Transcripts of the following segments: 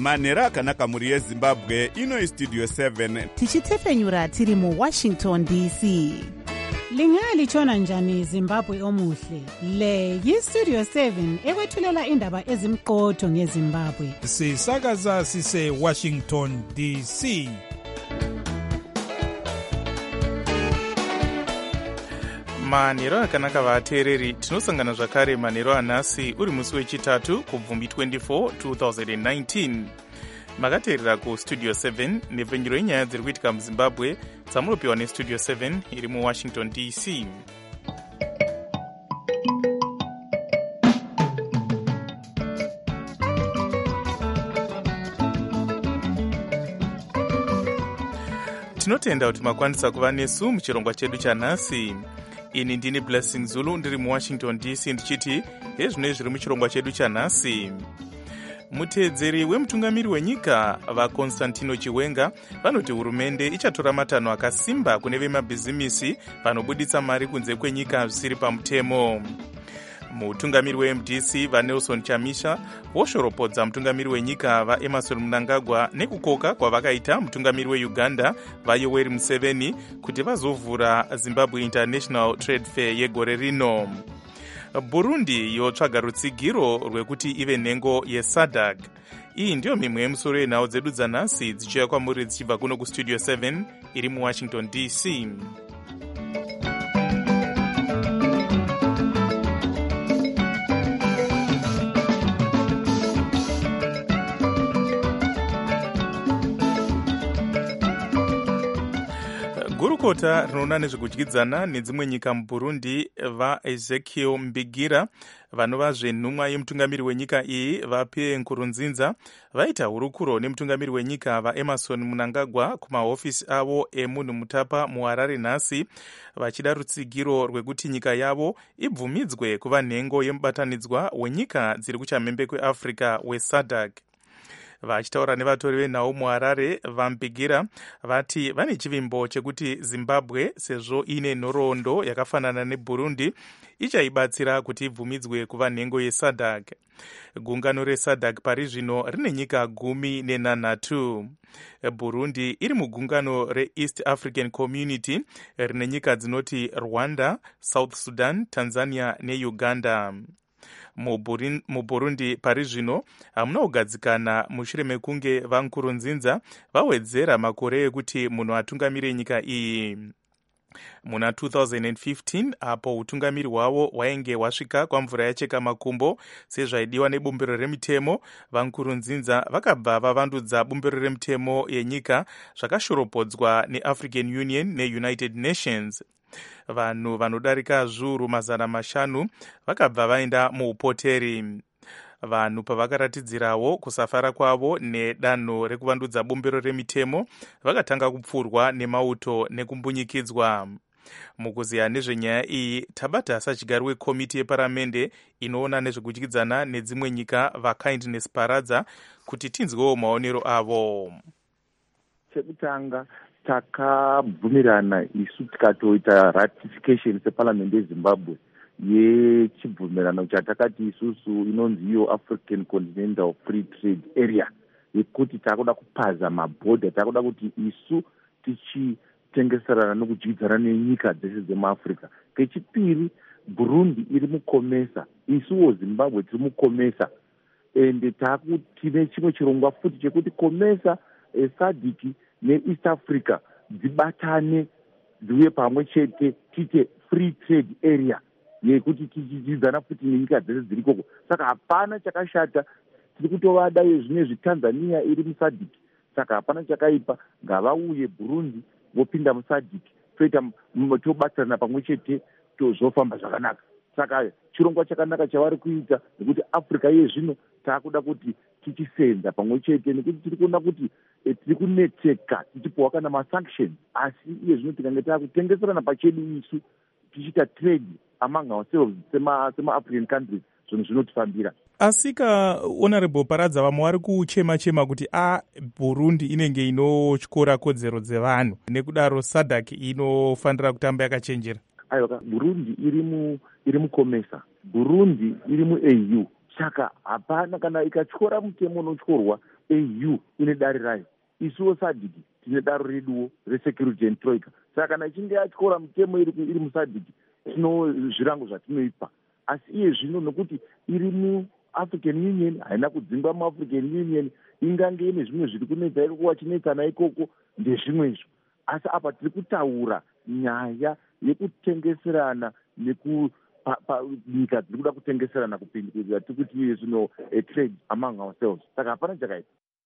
manhero akanaka mhuri yezimbabwe. Ino Studio 7 tichitefenyura tiri muWashington DC. Lingalitshona njani Zimbabwe omuhle? Le yiStudio 7 ekwethulela indaba ezimqotho ngeZimbabwe. Sisakaza sise Washington DC. manhero akanaka vateereri, tinosangana zvakare manhero anhasi uri musi wechitatu kubvumbi 24 2019. makateerera kustudio 7 nepfenyuro yenyaya dziri kuitika muzimbabwe dzamunopiwa nestudio 7 iri muwashington DC. tinotenda kuti makwanisa kuva nesu muchirongwa chedu chanhasi. ini ndini Blessing Zulu ndiri muwashington DC ndichiti hezvinoi zviri muchirongwa chedu chanhasi. muteedzeri wemutungamiri wenyika vaConstantino Chiwenga vanoti hurumende ichatora matanho akasimba kune vemabhizimisi vanobuditsa mari kunze kwenyika zvisiri pamutemo. mutungamiri weMDC vaNelson Chamisa voshoropodza mutungamiri wenyika vaEmerson Mnangagwa nekukoka kwavakaita mutungamiri weUganda vaYoweri Museveni kuti vazovhura Zimbabwe International Trade Fair yegore rino. Burundi yotsvaga rutsigiro rwekuti ive nhengo yeSADC. iyi ndiyo mimwe yemusoro yenhau dzedu dzanhasi dzichiuya kwamuri dzichibva kuno kustudio 7 iri muwashington DC. gurukota rinoona nezvekudyidzana nedzimwe nyika muburundi vaEzekiel Mbigira vanovazve nhumwa yemutungamiri wenyika iyi vaPierre Nkurunziza vaita hurukuro nemutungamiri wenyika vaEmerson Mnangagwa kumahofisi avo emunhu mutapa muHarare nhasi vachida rutsigiro rwekuti nyika yavo ibvumidzwe kuva nhengo yemubatanidzwa wenyika dziri kuchamhembe kweAfrica weSADC. vachitaura nevatori venhau muHarare vaMbigira vati vane chivimbo chekuti Zimbabwe sezvo ine nhoroondo yakafanana neBurundi ichaibatsira kuti ibvumidzwe kuva nhengo yeSADC. gungano reSADC pari zvino rine nyika 18. Burundi iri mugungano reEast African Community rine nyika dzinoti Rwanda, South Sudan, Tanzania neUganda. muburundi pari zvino hamuna kugadzikana mushure mekunge vaNkurunziza vawedzera makore ekuti munhu atungamire nyika iyi. muna 2015 apo utungamiri hwavo hwainge hwasvika kwamvura yacheka makumbo sezvaidiwa nebumbiro remitemo, vaNkurunziza vakabva vavandudza bumbiro remitemo yenyika zvakashoropodzwa neAfrican Union neUnited Nations. vanhu vanodarika zviuru 500 vakabva vaenda muupoteri. vanhu pavakaratidzirawo kusafara kwavo nedanho rekuvandudza bumbiro remitemo vakatanga kupfurwa nemauto nekumbunyikidzwa. mukuziya nezvenyaya iyi tabata sachigari wekomiti yeparamende inoona nezvekudyidzana nedzimwe nyika vaKindness Paradza kuti tinzwewo maonero avo. chekutanga takabvumirana isu tikatoita ratification separlament yeZimbabwe yechibvumirano chatakati isusu inonzi iyo African Continental Free Trade Area yekuti takuda kupaza mabhodha, takuda kuti isu tichitengeserana nekudyidzana nenyika dzese dzemuAfrica. kechipiri Burundi iri mukomesa, isuwo Zimbabwe tiri mukomesa, ende tine chimwe chirongwa futi chekuti komesa SADC neEast Africa dzibatane dziuye pamwe chete tiite free trade area yekuti tichidyidzana futi nenyika dzese dziri koko. saka hapana chakashata, tiri kutovada zvinezvi Tanzania iri muSADC, saka hapana chakaipa, ngavauye Burundi vopinda muSADC tobatsirana pamwe chete tozofamba zvakanaka. saka chirongwa chakanaka chavari kuita nekuti Africa yezvino taakuda kuti tichisenza pamwe chete nekuti tiri kuona kuti tiri kunetseka tichipuwa kana masanctions, asi iye zvino tikange taakutengeserana pachedu isu tichiita trade among ourselves sema-African countries, zvinhu zvinotifambira. asika honorable Paradza vamwe vari kuchema kuti Burundi inenge inotyora kodzero dzevanhu nekudaro SADC inofanira kutamba yakachenjera. aiwa, Burundi iri mukomesa, Burundi iri muAU, saka hapana kana ikatyora mutemo unotyorwa au ine dare rayo, isuwo SADC tine daro reduwo resecurity and troika. Saka kana ichinge yatyora mitemo iri muSADC tino zvirango zvatinoipa, asi iye zvino nokuti iri muAfrican Union haina kudzingwa muAfrican Union, ingange ine zvimwe zviri kunetsa ikoko wachinetsana ikoko ndezvimwezvo. Asi apa tiri kutaura nyaya yekutengeserana nyika dziri kuda kutengeserana kupindikira tikuti zvino trade among ourselves. Saka hapana chakaita.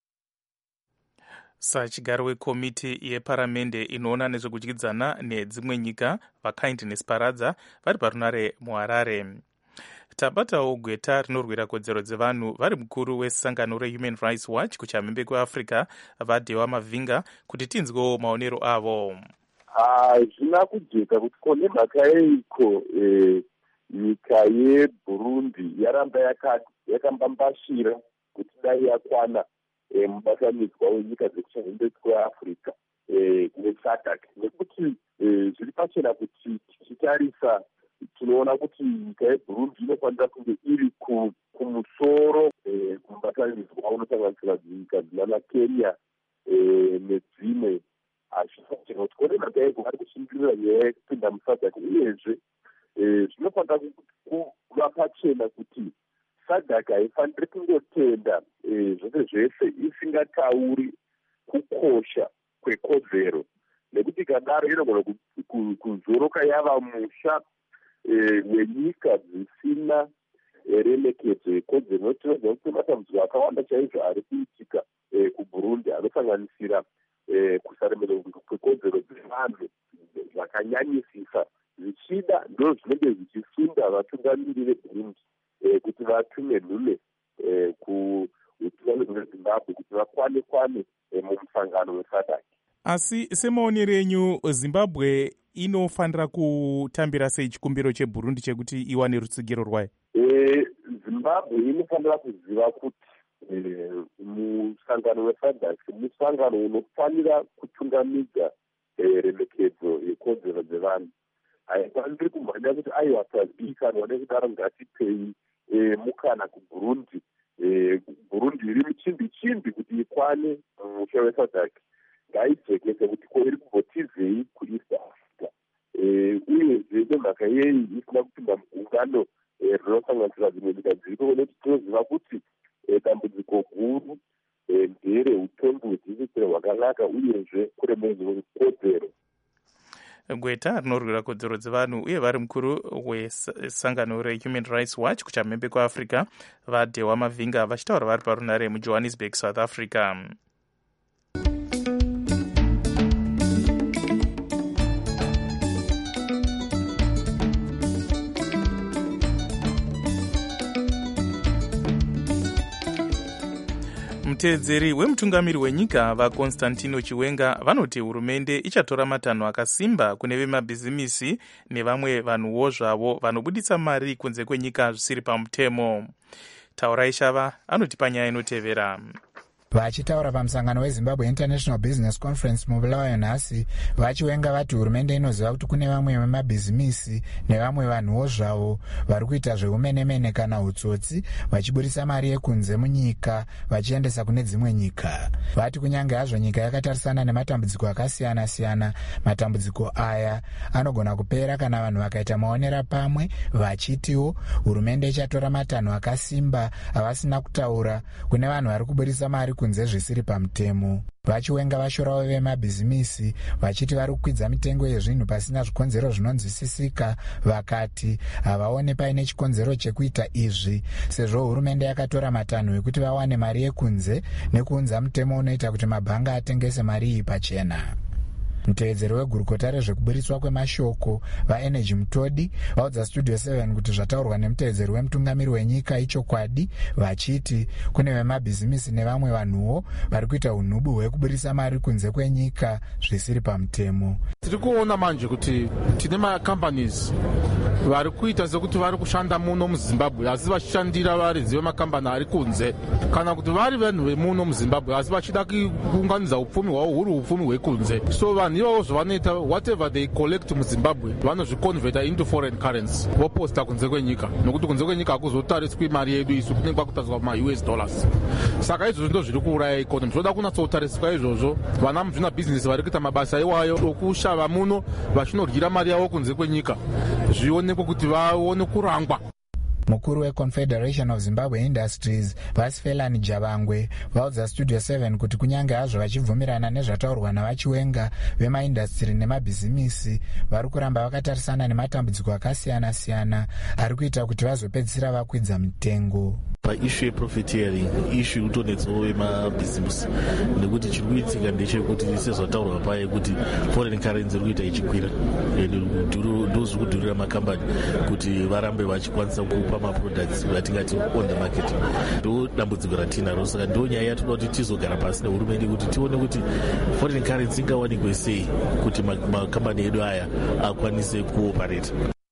Sachigaro wekomiti yeparamende inoona nezvekudyidzana nedzimwe nyika vaKindness Paradza vari parunare muHarare. Tabatawo gweta rinorwira kodzero dzevanhu vari mukuru wesangano reHuman Rights Watch kuchamhembe kweAfrica vaDhewa Mavinga kuti tinzwewo maonero avo. Zvina kujeka kuti kone mhaka yeiko nyika yeBurundi yaramba yakambambashira kuti dai yakwana mubatanidzwa wenyika dzekuchamhembe kweAfrica neSADC, nekuti zviri pachena kuti tichitarisa tinoona kuti nyika yeBurundi inofanira kunge iri kumusoro kumubatanidzwa unosanganisira nyika dzinana Kenya nedzimwe. Azvifanira kuti kone mhaka yeiko vari kushingirira nyaya yekupinda muSADC, uyezve zvinofanira kuva pachena kuti SADC haifaniri kungotenda zvose zvese isingatauri kukosha kwekodzero, nekuti ikadaro inogona kuzoroka yava musha wenyika dzisina remekedzo yekodzero. Notinoziva kuti matambudziko akawanda chaizvo ari kuitika kuBurundi anosanganisira kusaremerwa kwekodzero dzevanhu zvakanyanyisisa, zvichida ndo zvinenge zvichisunda vatungamiri veBurundi kuti vatume nhume kuutungamiri hweZimbabwe kuti vakwane mumusangano weSADC. Asi semaonero enyu, Zimbabwe inofanira kutambira sei chikumbiro cheBurundi chekuti iwane rutsigiro rwayo? Zimbabwe inofanira kuziva kuti musangano weSADC musangano unofanira kutungamidza remekedzo yekodzero dzevanhu. Haifaniri kumhanya kuti aiwa tazivikanwa nekudaro ngatipei mukana kuBurundi. Burundi iri muchimbi kuti ikwane musha weSADC ngaijekese kuti ko iri kumbotizei kuEast Africa, uyezve nemhaka yei isina kupinda mugungano rinosanganisira dzimwe nyika dziriko, nekuti tinoziva kuti dambudziko guru ndereutongodzi usisiro hwakanaka uyezve kuremedzwa kwekodzero. Gweta rinorwira kodzero dzevanhu uye vari mukuru wesangano reHuman Rights Watch kuchamhembe kweAfrica vaDhewa Mavinga vachitaura vari parunare muJohannesburg, South Africa. Mutedzeri wemutungamiri wenyika vaConstantino Chiwenga vanoti hurumende ichatora matanho akasimba kune vemabhizimisi nevamwe vanhuwo zvavo vanobuditsa mari kunze kwenyika zvisiri pamutemo. Taurai Shava anoti panyaya inotevera. Vachitaura pamusangano weZimbabwe International Business Conference muBulawayo nhasi, vaChiwenga vati hurumende inoziva kuti kune vamwe vemabhizimisi nevamwe vanhuwo zvavo vari kuita zveumenemene kana utsotsi vachiburisa mari yekunze munyika vachiendesa kune dzimwe nyika. Vati kunyange hazvo nyika yakatarisana nematambudziko akasiyana-siyana, matambudziko aya anogona kupera kana vanhu vakaita maonera pamwe, vachitiwo hurumende ichatora matanho akasimba avasina kutaura kune vanhu vari kuburisa mari kunze zvisiri pamutemo. VaChiwenga vashorawo vemabhizimisi vachiti vari kukwidza mitengo yezvinhu pasina zvikonzero zvinonzwisisika. Vakati havaone paine chikonzero chekuita izvi sezvo hurumende yakatora matanho ekuti vawane mari yekunze nekuunza mutemo unoita kuti mabhanga atengese mari iyi pachena. Mutevedzeri wegurukota rezvekuburitswa kwemashoko vaEnergy Mutodi vaudza Studio 7 kuti zvataurwa nemutevedzeri wemutungamiri wenyika ichokwadi, vachiti kune vemabhizimisi nevamwe vanhuwo vari kuita unhubu hwekuburisa mari kunze kwenyika zvisiri pamutemo. Tiri kuona manje kuti tine macompanies vari kuita sekuti vari kushanda muno muzimbabwe asi vachishandira varidzi vemakambani ari kunze, kana kuti vari vanhu vemuno muzimbabwe asi vachida kuunganidza upfumi hwavo huri upfumi hwekunze. So vanhu ivavo zvavanoita, whatever they collect muzimbabwe vanozviconverta into foreign currency voposta kunze kwenyika, nokuti kunze kwenyika hakuzotariswi mari yedu isu, kunenge kwakutariswa ma-US dollars. Saka izvozvo ndo zviri kuuraya ikonomi. Zvinoda kunyatsotariswa izvozvo. Vana muzvina bhizinesi vari kuita mabasa iwayo okushava muno vachinoryira mari yavo kunze kwenyika zvionekwe kuti vaone kurangwa. Mukuru weConfederation of Zimbabwe Industries Vasifelani Javangwe vaudza Studio 7 kuti kunyange hazvo vachibvumirana nezvataurwa navachiwenga vemaindastiri nemabhizimisi vari kuramba vakatarisana nematambudziko akasiyana-siyana ari kuita kuti vazopedzisira vakwidza mitengo. Paishu yeprofiteering ishu kutonetsawo vemabhizimusi, nekuti chiri kuitika ndechekuti sezvataurwa paye kuti foreign currency iri kuita ichikwira, ndo zviri kudhurira makambani kuti varambe vachikwanisa kupa maproducts atingati on the market. Ndo dambudziko ratinaro, saka ndo nyaya yatoda kuti tizogara pasi nehurumende kuti tione kuti foreign currency ingawanikwe sei kuti makambani edu aya akwanise kuoperate.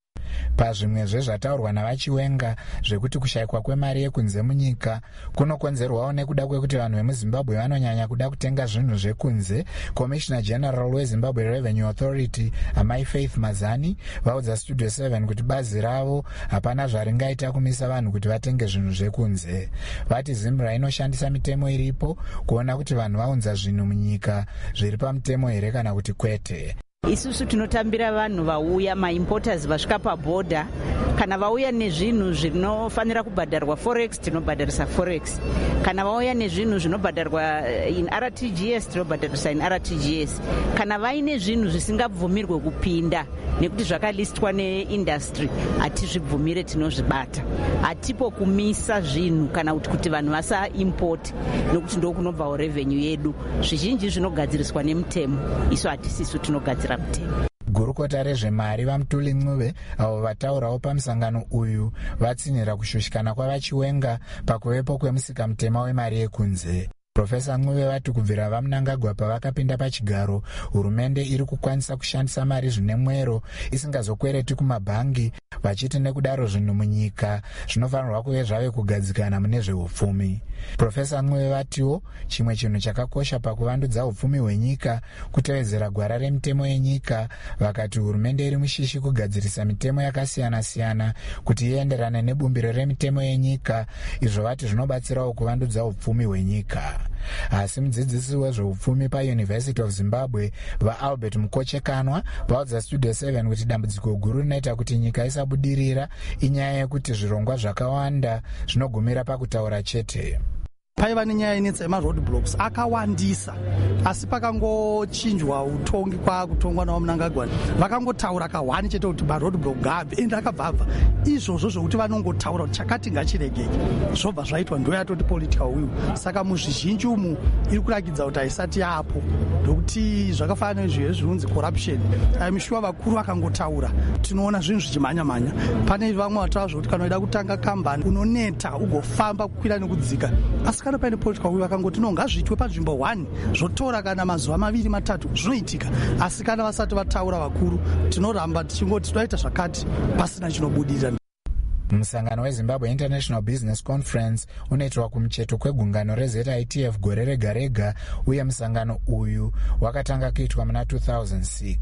Pazvimwe zvezvataurwa navachiwenga zvekuti kushayikwa kwemari yekunze munyika kunokonzerwawo nekuda kwekuti vanhu vemuzimbabwe vanonyanya kuda kutenga zvinhu zvekunze, Commissioner General weZimbabwe Revenue Authority Amai Faith Mazani vaudza Studio 7 kuti bazi ravo hapana zvaringaita kumisa vanhu kuti vatenge zvinhu zvekunze. Vati Zimbra inoshandisa mitemo iripo kuona kuti vanhu vaunza zvinhu munyika zviri pamutemo here kana kuti kwete. Isusu tinotambira vanhu vauya maimporters vasvika pabhodha, kana vauya nezvinhu zvinofanira kubhadharwa forex tinobhadharisa forex, kana vauya nezvinhu zvinobhadharwa in RTGS tinobhadharisa in RTGS, kana vaine zvinhu zvisingabvumirwe kupinda nekuti zvakalistwa neindustry hatizvibvumire tinozvibata. Hatipo kumisa zvinhu kana kuti vanhu vasa import nekuti ndo kunobvawo revenue yedu. Zvizhinji zvinogadziriswa nemutemo, isu hatisisu tinogadzira mutemo. Gurukota rezvemari vaMutuli Ncube avo vataurawo pamusangano uyu vatsinyira kushushikana kwavachiwenga pakuvepo kwemusika mutema wemari yekunze. Profesa Ncube vati kubvira vaMnangagwa pavakapinda pachigaro, hurumende iri kukwanisa kushandisa mari zvine mwero isingazokwereti kumabhangi, vachiti nekudaro zvinhu munyika zvinofanirwa kuve zvave kugadzikana mune zveupfumi. Profesa Ncube vatiwo chimwe chinhu chakakosha pakuvandudza upfumi hwenyika kutevedzera gwara remitemo yenyika, vakati hurumende iri mushishi kugadzirisa mitemo yakasiyana-siyana kuti ienderane nebumbiro remitemo yenyika, izvo vati zvinobatsirawo kuvandudza upfumi hwenyika. Asi mudzidzisi wezveupfumi paUniversity of Zimbabwe vaAlbert Mukochekanwa vaudza Studio 7 kuti dambudziko guru rinoita kuti nyika isabudirira inyaya yekuti zvirongwa zvakawanda zvinogumira pakutaura chete. Paiva nenyaya inetsa yemaroadblocks akawandisa, asi pakangochinjwa utongi kwakutongwa nawo Mnangagwa vakangotaura kahwani chete kuti maroadblock ngabve, ende akabvabva izvozvo zvokuti vanongotaura kuti chakati ngachiregeke, zvobva zvaitwa ndo yatoti political will. Saka muzvizhinji umu iri kurakidza kuti haisati yapo, ndokuti zvakafanana nezvizvo zvinonzi corruption. Aimshuwa vakuru vakangotaura tinoona zvinhu zvichimhanya-mhanya. Pane vamwe vataura zvokuti kana uida kutanga kambani unoneta ugofamba kukwira nekudzika, asi kana paine political will vakangoti no ngazviitwe panzvimbo 1 zvotora kana mazuva 2-3 zvinoitika. Asi kana vasati vataura vakuru tinoramba tichingoti toita zvakati pasina chinobudirira. Musangano weZimbabwe International Business Conference unoitwa kumucheto kwegungano reZITF gore rega-rega, uye musangano uyu wakatanga kuitwa muna 2006.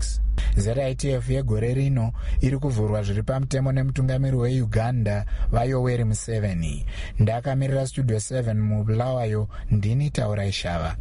ZITF yegore rino iri kuvhurwa zviri pamutemo nemutungamiri weUganda vaYoweri Museveni. Ndakamirira Studio 7 muBulawayo, ndini Taura Shava.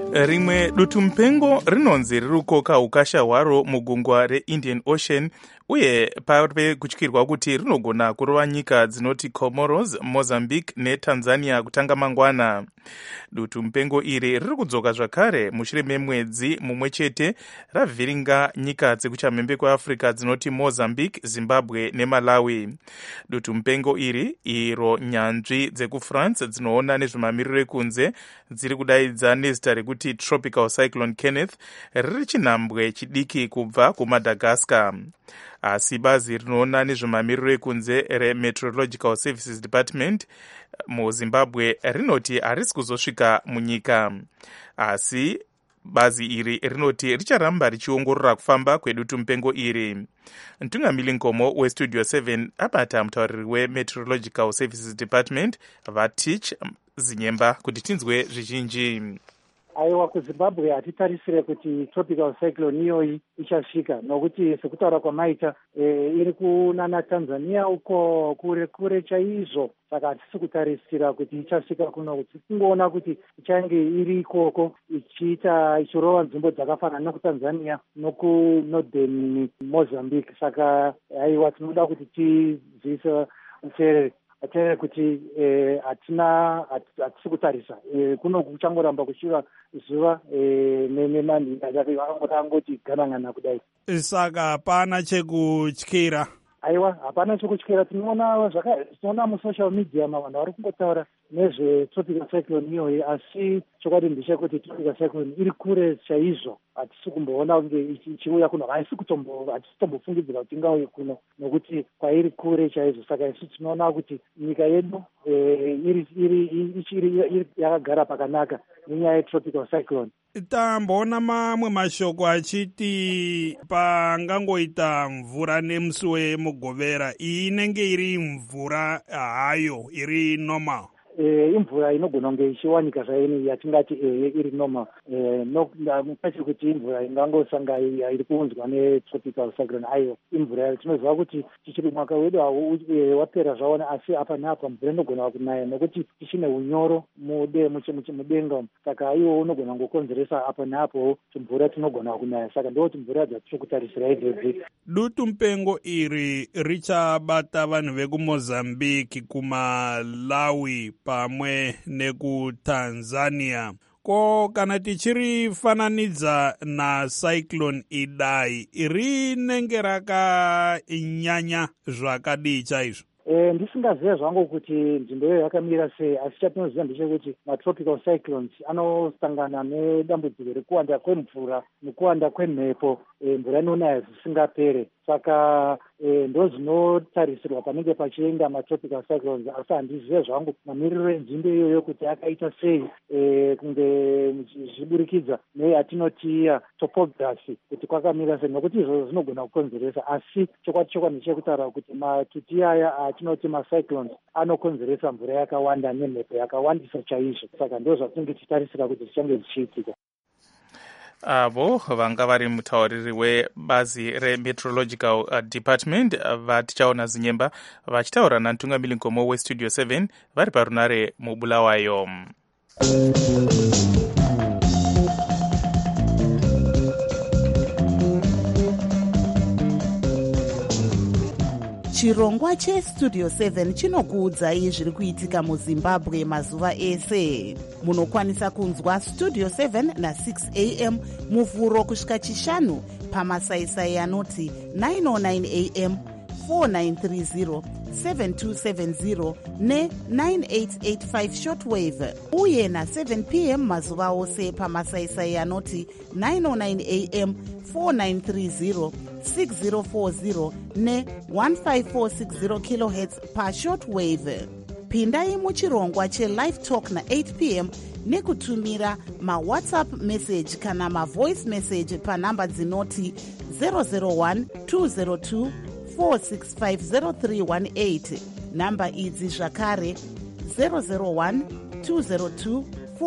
Rimwe dutu mupengo rinonzi riri kukoka ukasha hwaro mugungwa reIndian Ocean uye pave kutyirwa kuti rinogona kurova nyika dzinoti Comoros, Mozambique neTanzania kutanga mangwana. Dutu mupengo iri riri kudzoka zvakare mushure memwedzi mumwe chete ravhiringa nyika dzekuchamhembe kweAfrica dzinoti Mozambique, Zimbabwe neMalawi. Dutu mupengo iri iro nyanzvi dzekuFrance dzinoona nezvemamiriro ekunze dziri kudaidza nezita rekuti Tropical Cyclone Kenneth riri chinhambwe chidiki kubva kuMadagascar. Asi bazi rinoona nezvemamiriro ekunze reMeteorological Services Department muZimbabwe rinoti harisi kuzosvika munyika. Asi bazi iri rinoti richaramba richiongorora kufamba kwedutu mupengo iri. Mtungamiri Nkomo weStudio 7 abata mutauriri weMeteorological Services Department Vatich Zinyemba kuti tinzwe zvizhinji. Aiwa, kuZimbabwe hatitarisire kuti tropical cyclone iyoyi ichasvika, nokuti sekutaura kwamaita iri kunana Tanzania uko kure chaizvo, saka hatisi kutarisira kuti ichasvika kuno. Kuti tingoona kuti ichange iri ikoko ichirova nzvimbo dzakafanana nokuTanzania nokunorthern Mozambique. Saka aiwa, tinoda kuti tiziise atere kuti hatisi kutarisa kuno kuchangoramba kuchiva zuva nemangoti ganangana kudai. Saka hapana chekutyira. Aiwa, hapana chekutyira. Tinoona musocial media vanhu vari kungotaura nezvetropical cyclone iyoyi, asi chokwadi ndechekuti tropical cyclone iri kure chaizvo. Hatisi kumboona kunge ichiuya kuno, hatisi tombofungidzira kuti ingauye kuno nokuti kwairi kure chaizvo. Saka isu tinoona kuti nyika yedu iri yakagara pakanaka nenyaya yetropical cyclone. Tamboona mamwe mashoko achiti pangangoita mvura nemusi wemugovera, iyi inenge iri mvura hayo iri normal. Imvura inogona kunge ichiwanika zvaini yatingati iri normal, kwete kuti imvura ingangosanga iri kuunzwa netropical cyclone. Aiwa, imvura tinoziva kuti tichiri mwaka wedu wapera zvaona, asi apa neapa mvura inogona kunaya nokuti tichine unyoro mudenga. Saka iwo unogona kungokonzeresa apa neapo mvura tinogona kunaya. Saka ndoti mvura dzatiri kutarisira idzodzi. Dutu mupengo iri richabata vanhu vekuMozambique, kuMalawi pamwe nekuTanzania. Ko kana tichirifananidza nacyclone idai, rinenge rakanyanya zvakadii chaizvo? Ndisingaziva zvangu kuti nzvimbo iyoyo yakamira sei, asi chatinoziva ndechekuti matropical cyclones anosangana nedambudziko rekuwanda kwemvura nekuwanda kwemhepo, mvura inonaya zvisingapere. Saka ndozvinotarisirwa panenge pachienda matropical cyclones, asi handizive zvangu mamiriro enzvimbo iyoyo kuti akaita sei, kunge zviburikidza neyatinoti topography kuti kwakamira sei, nokuti izvozvo zvinogona kukonzeresa. Asi chokwadi ndechekutaura kuti matuti aya atinoti macyclones anokonzeresa mvura yakawanda nemhepo yakawandisa chaizvo. Saka ndozvatinenge tichitarisira kuti zvichange zvichiitika. Avo vanga vari mutauriri webazi reMeteorological Department Vatichaona Zinyemba vachitaura naMtungamiri Nkomo weStudio 7 vari parunare muBulawayo. Chirongwa cheStudio 7 chinokuudzai zviri kuitika muZimbabwe mazuva ese. Munokwanisa kunzwa Studio 7 na6 am muvhuro kusvika chishanu pamasaisai anoti 909 am, 4930, 7270 ne9885 shortwave, uye na7 pm mazuva ose pamasaisai anoti 909 am, 4930, 6040 ne1546 kHz pashortwave. Pindai muchirongwa chelive talk na8 pm nekutumira mawhatsapp message kana mavoice message panhamba dzinoti 001 202 4650318. Namba idzi zvakare 001 202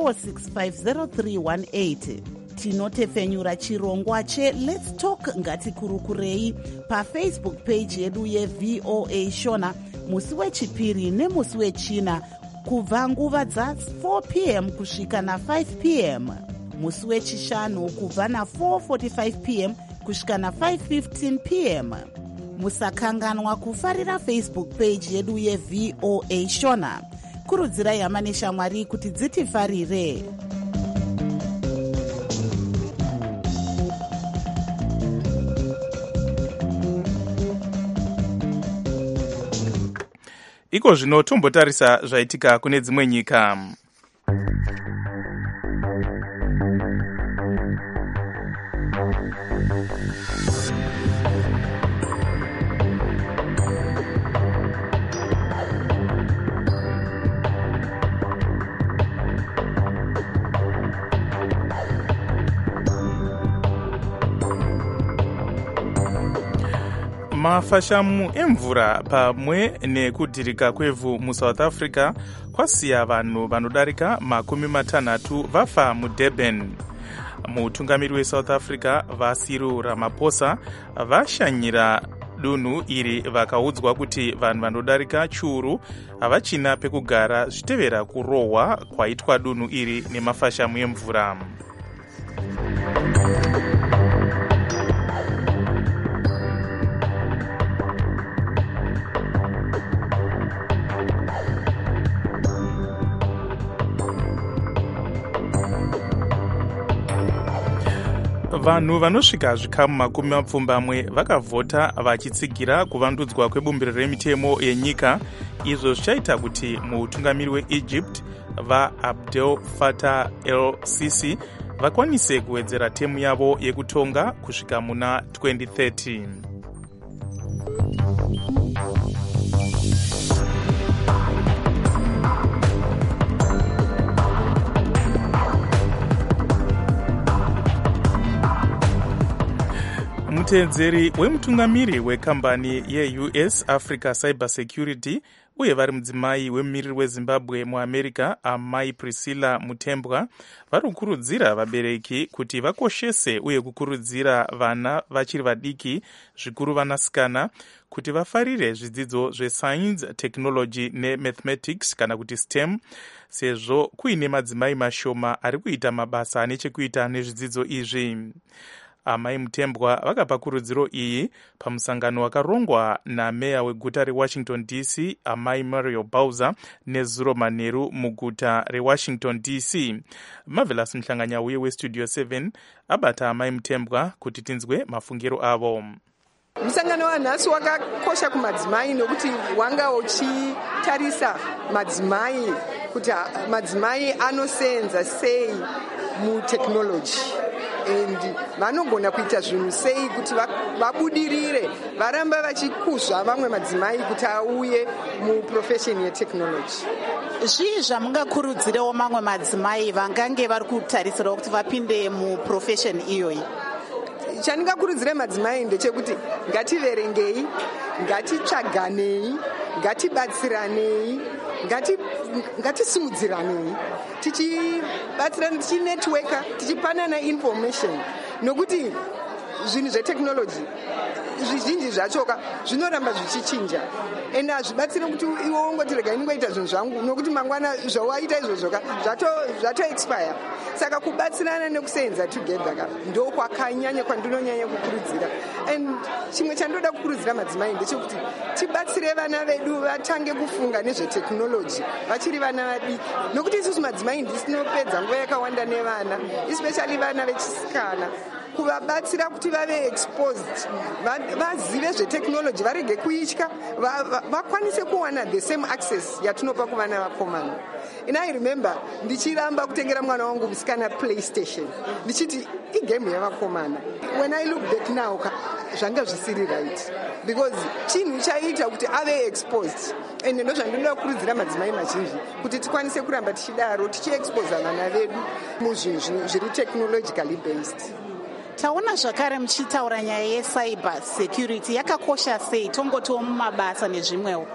4650318. Tinotefenyura chirongwa cheLet's Talk ngatikurukurei paFacebook page yedu yeVOA Shona musi wechipiri nemusi wechina kubva nguva dza4 pm kusvika na5 pm, musi wechishanu kubva na4:45 pm kusvika na5:15 pm. musakanganwa kufarira Facebook page yedu yeVOA Shona. Kurudzirai hama neshamwari kuti dzitifarire. Iko zvino tombotarisa zvaitika kune dzimwe nyika. Mafashamu emvura pamwe nekudhirika kwevhu muSouth Africa kwasiya vanhu vanodarika 60 vafa muDurban. Mutungamiri weSouth Africa Cyril Ramaphosa vashanyira dunhu iri vakaudzwa kuti vanhu vanodarika chiuru havachina pekugara zvitevera kurohwa kwaitwa dunhu iri nemafashamu emvura. Vanhu vanosvika zvikamu 20 vakavhota vachitsigira kuvandudzwa kwebumbiro remitemo yenyika. Izvo zvichaita kuti mutungamiri weEgypt vaAbdel Fattah el-Sisi vakwanise kuwedzera temu yavo yekutonga kusvika muna 2030. Mutedzeri wemutungamiri wekambani yeUS Africa Cyber Security uye vari mudzimai wemumiriri weZimbabwe muAmerica amai Priscilla Mutembwa vari kukurudzira vabereki kuti vakoshese uye kukurudzira vana vachiri vadiki zvikuru vanasikana kuti vafarire zvidzidzo zveScience, Technology neMathematics kana kuti STEM sezvo kuine madzimai mashoma ari kuita mabasa ane chekuita nezvidzidzo izvi. Amai Mutembwa vakapa kurudziro iyi pamusangano wakarongwa nameya weguta reWashington DC amai Mario Bowser nezuro manheru muguta reWashington DC. Marvelous Mhlanganyauye weStudio 7 abata amai Mutembwa kuti tinzwe mafungiro avo. Musangano wanhasi wakakosha kumadzimai nokuti wanga uchitarisa madzimai kuti madzimai anosenza sei mutekinoloji and vanogona kuita zvinhu sei kuti vabudirire varamba vachikuzva vamwe madzimai kuti auye muprofesheni yetekinoloji. Zvii zvamungakurudzirewo mamwe madzimai vangange vari kutarisirawo kuti vapinde muprofesheni iyoyi? Chandingakurudzire madzimai ndechekuti ngativerengei, ngatitsvaganei, ngatibatsiranei, ngatisimudziranei, tichibatsirana, tichinetworka, tichipanana information, nokuti zvinhu zvetekinoloji zvizhinji zvachoka zvinoramba zvichichinja ende hazvibatsire kuti iwe ungoti rega ndingoita zvinhu zvangu nokuti mangwana zvawaita izvozvoka zvato expire. Saka kubatsirana nekusenza together ndo kwakanyanya kwandinonyanya kukurudzira. And chimwe chandoda kukurudzira madzimai ndechekuti tibatsire vana vedu vatange kufunga nezvetekinoloji vachiri vana vadiki, nokuti isusu madzimai ndisinopedza nguva yakawanda nevana, especially vana vechisikana, kuvabatsira kuti vave exposed, vazive zvetekinoloji, varege kuitya, vakwanise kuwana the same access yatinopa kuvana vakomana. And I remember ndichiramba kutengera mwana wangu musikana PlayStation ndichiti igame yavakomana. When I look back now zvanga zvisiri right because chinhu chaita kuti ave exposed. And ndo zvandinoda kukurudzira madzimai mazhinji kuti tikwanise kuramba tichidaro tichiexpose vana vedu muzvinhu zviri technologically based. Taona zvakare muchitaura nyaya yecyber security yakakosha sei, tongotiwo mumabasa nezvimwewo.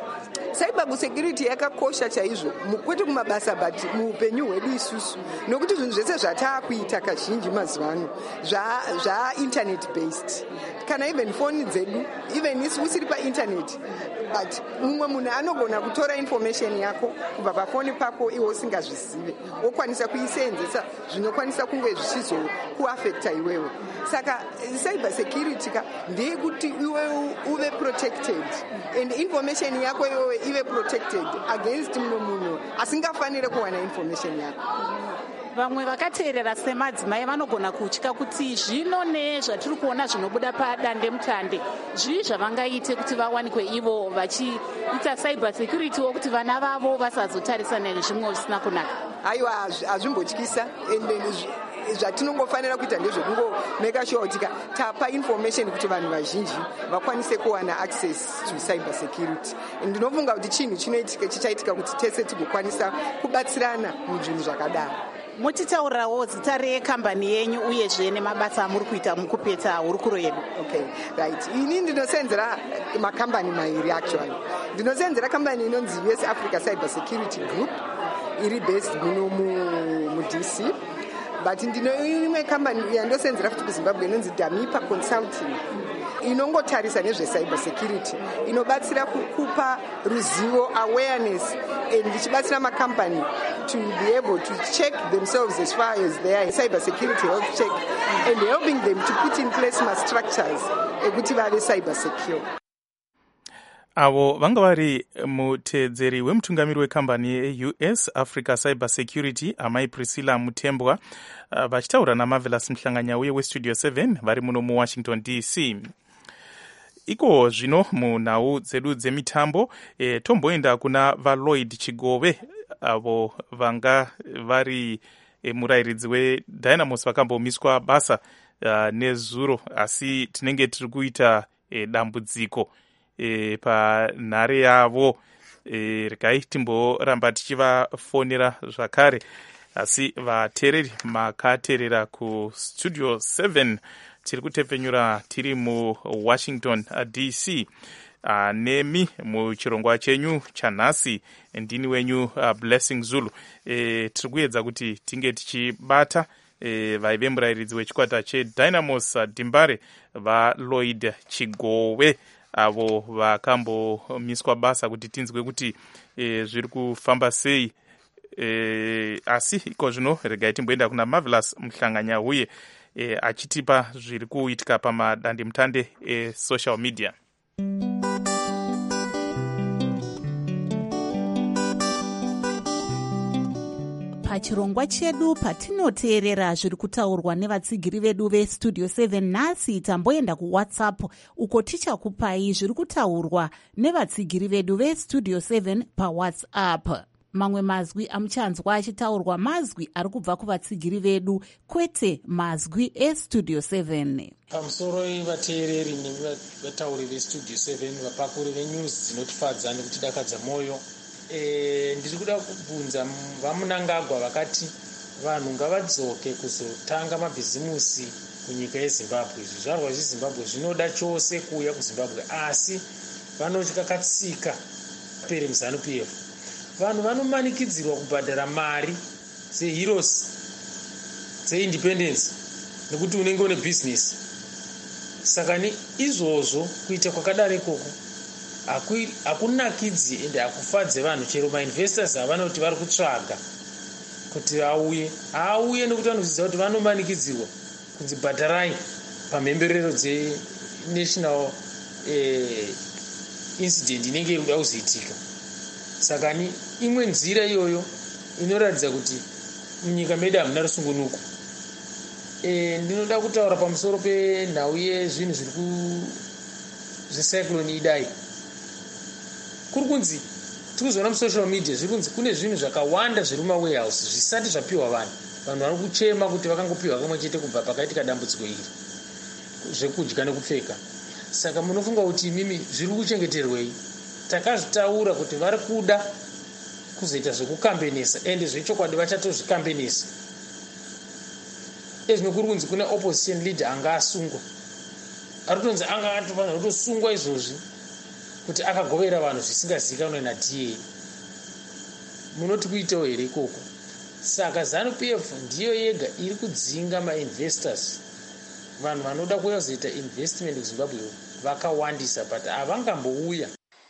cyber security yakakosha chaizvo kwete kumabasa but muupenyu hwedu isusu, nokuti zvinhu zvese zvataakuita kazhinji mazuva ano internet based. Kana even phone dzedu, even usiri painternet, but mumwe munhu anogona kutora information yako kubva pafoni pako iwe usingazvizive, wokwanisa kuisenzesa zvinokwanisa kunge zvichizokuafecta iwewe. Saka cyber security ndeyekuti iwe uve protected and information yako iwewe ive protected against mumwe munhu asingafanire kuwana information yako. Vamwe vakateerera semadzimai vanogona kutya kuti zvino nezvatiri kuona zvinobuda padandemutande zvii zvavangaite kuti vawanikwe ivo vachiita cyber security wokuti vana vavo vasazotarisana nezvimwe zvisina kunaka. Aiwa, hazvimbotyisa and zvatinongofanira kuita ndezvekungomeka sure kuti tapa information kuti vanhu vazhinji vakwanise kuwana access to cyber security. Ndinofunga kuti chinhu chichaitika kuti tese tigokwanisa kubatsirana muzvinhu zvakadaro. Muchitaurawo zita rekambani yenyu uyezve nemabasa amuri kuita mukupedza hurukuro yedu. Okay, right. Ini ndinosenzera makambani mairi actually. Ndinosenzera kambani inonzi US Africa Cyber Security Group iri based muno mu DC. But ndinoimwe kambani yandosenzera futi kuZimbabwe inonzi Damipa Consulting. Inongotarisa nezve cyber security, inobatsira kukupa ruzivo, awareness, and ichibatsira makampani to be able to check themselves as far as their cyber security health check and helping them to put in place structures ekuti vave cyber secure. Avo vanga vari muteedzeri wemutungamiri wekambani yeUS Africa Cyber Security amai Priscilla Mutembwa vachitaura naMarvelous Mhlanganyauye weStudio 7 vari muno muWashington DC. Iko zvino munhau dzedu dzemitambo tomboenda kuna vaLloyd Chigove avo vanga vari murayiridzi weDynamos vakambomiswa basa nezuro, asi tinenge tiri kuita dambudziko panhare yavo. Regai timboramba tichivafonera zvakare, asi vateereri makateerera kuStudio 7 tiri kutepfenyura tiri muWashington DC. Nemi muchirongwa chenyu chanhasi ndini wenyu Blessing Zulu. Tiri kuedza kuti tinge tichibata vaive murayiridzi wechikwata cheDynamos Dimbare vaLloyd Chigove avo vakambomiswa basa kuti tinzwe kuti zviri kufamba sei. Asi iko zvino regai timboenda kuna Marvelous Mhlanganyauye achitipa zviri kuitika pamadandemutande esocial media. Pachirongwa chedu patinoteerera zviri kutaurwa nevatsigiri vedu veStudio 7 nhasi, tamboenda kuWhatsApp uko tichakupai zviri kutaurwa nevatsigiri vedu veStudio 7 paWhatsApp. Mamwe mazwi amuchanzwa achitaurwa mazwi ari kubva kuvatsigiri vedu, kwete mazwi eStudio 7. Pamusoro vateereri nevatauri veStudio 7 vapakuri venews dzinotifadza nekutidakadza moyo, ndiri kuda kubvunza vaMunangagwa vakati vanhu ngavadzoke kuzotanga mabhizimusi kunyika yeZimbabwe. Zvizvarwa zveZimbabwe zvinoda chose kuuya kuZimbabwe, asi vanotya katsika pere muZANU-PF. Vanhu vanomanikidzirwa kubhadhara mari dzeheroes dzeindependence nekuti unenge une business. Saka izvozvo kuita kwakadaro ikoko hakunakidzi ende hakufadze vanhu. Chero mainvestors havanoti vari kutsvaga kuti auye nekuti vanoziva kuti vanomanikidzirwa kunzi bhadharai pamhemberero dzenational incident inenge iri kuda kuzoitika. Saka imwe nzira iyoyo inoratidza kuti munyika medu hamuna rusungunuko. Ndinoda kutaura pamusoro penhau yezvinhu zvecyclone Idai. Kuri kunzi tikuzoona musocial media zviri kunzi kune zvinhu zvakawanda zviri mumawarehouse zvisati zvapiwa vanhu. Vanhu vari kuchema kuti vakangopiwa kamwe chete kubva pakaitika dambudziko iri, zvekudya nekupfeka. Saka munofunga kuti imimi zviri kuchengeterwei? Takazvitaura kuti vari kuda kuzoita zvekukambenesa, ende zvechokwadi vachatozvikambenesa. Ezvino kuri kunzi kune opposition leader anga asungwa, ari kutonzi anga atofanira kutosungwa izvozvi kuti akagovera vanhu zvisingazivikanwe natiye. Munoti kuitewo here ikoko? Saka ZANU-PF ndiyo yega iri kudzinga mainvestors, vanhu vanoda kuzoita investment kuZimbabwe vakawandisa, but havangambouya.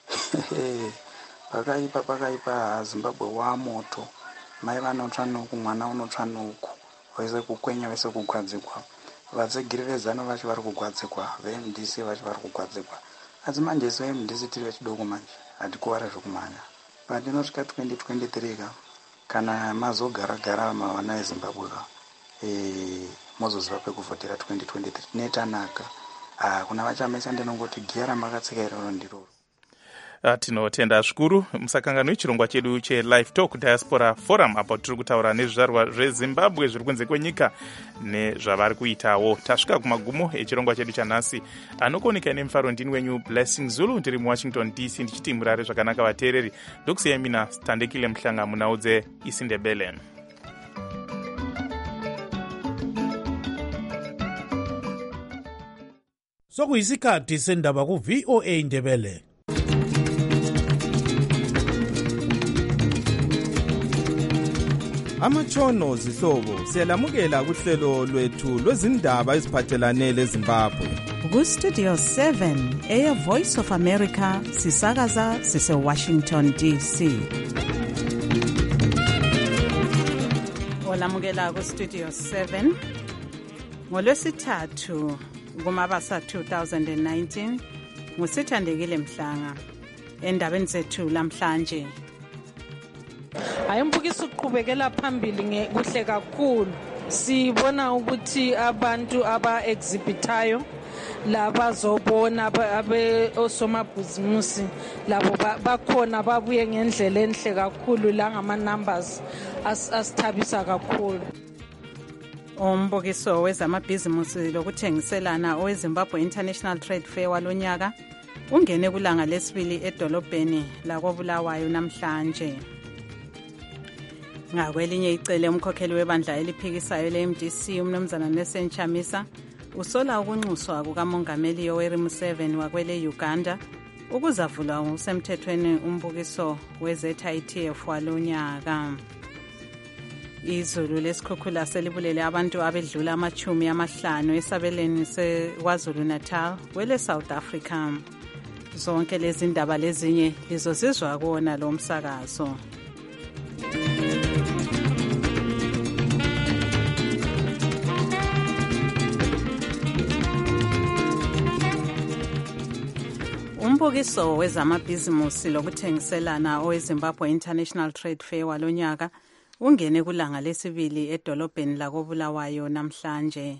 Pakaipa Zimbabwe wamoto, mai vanotsva nuku, mwana unotsva nuku, vese kukwenya, vese kugwadzikwa. Vatsegiri vezano vacho vari kugwadzikwa, veMDC vacho vari kugwadzikwa. Asi manje isu veMDC tiri vechidoko manje, hatikuwara zvokumhanya. Pandinotya 2023 kana mazogara mavana veZimbabwe mozoziva pekuvhotera 2023 netanaka. Kuna vachamesa ndinongoti giya ramakatsika iroro ndiroro. Tinotenda zvikuru. Musakanganwi chirongwa chedu cheLive Talk Diaspora Forum, apo tiri kutaura nezvizvarwa zveZimbabwe zviri kunze kwenyika nezvavari kuitawo. Tasvika kumagumo echirongwa chedu chanhasi. Anokoneka nemufaro ndini wenyu Blessing Zulu, ndiri muWashington DC, ndichiti murare zvakanaka vateereri. Ndokusiyai mina Tandekile Mhlanga munaudze isiNdebele. Sokuyisikhathi sendaba ku-VOA Indebele. Amatshono zihlobo siyalamukela kuhlelo lwethu lwezindaba eziphathelane leZimbabwe. Ku-Studio 7 eyeVoice of America sisakaza sise-Washington DC. Olamukela ku-Studio 7 ngolwesithathu kumabasa 2019 nguSithandekile Mhlanga endabeni zethu lamhlanje. Ayimbukiso uqhubekela phambili kuhle kakhulu. Sibona ukuthi abantu aba-exhibitayo laba zobona abe osomabhizimusi labo bakhona babuye ngendlela enhle kakhulu la ngama-numbers asithabisa kakhulu. Umbukiso wezamabhizimusi lokuthengiselana oweZimbabwe International Trade Fair walonyaka ungene kulanga lesibili edolobheni lakoBulawayo namhlanje. Ngakwelinye icele umkhokheli webandla eliphikisayo le-MDC umnumzana Nelson Chamisa usola ukunxuswa kukamongameli Yoweri Museveni wakwele Uganda ukuzavulwa ngokusemthethweni umbukiso we-ZITF walonyaka. Izulu lesikhukhula selibulele abantu abedlula 50 esabeleni seKwaZulu Natal kwele South Africa. Zonke lezi ndaba lezinye lizozizwa kuona lo msakazo. Umbukiso wezamabhizimusi lokuthengiselana oweZimbabwe International Trade Fair walonyaka ungene kulanga lesibili edolobheni lakoBulawayo namhlanje.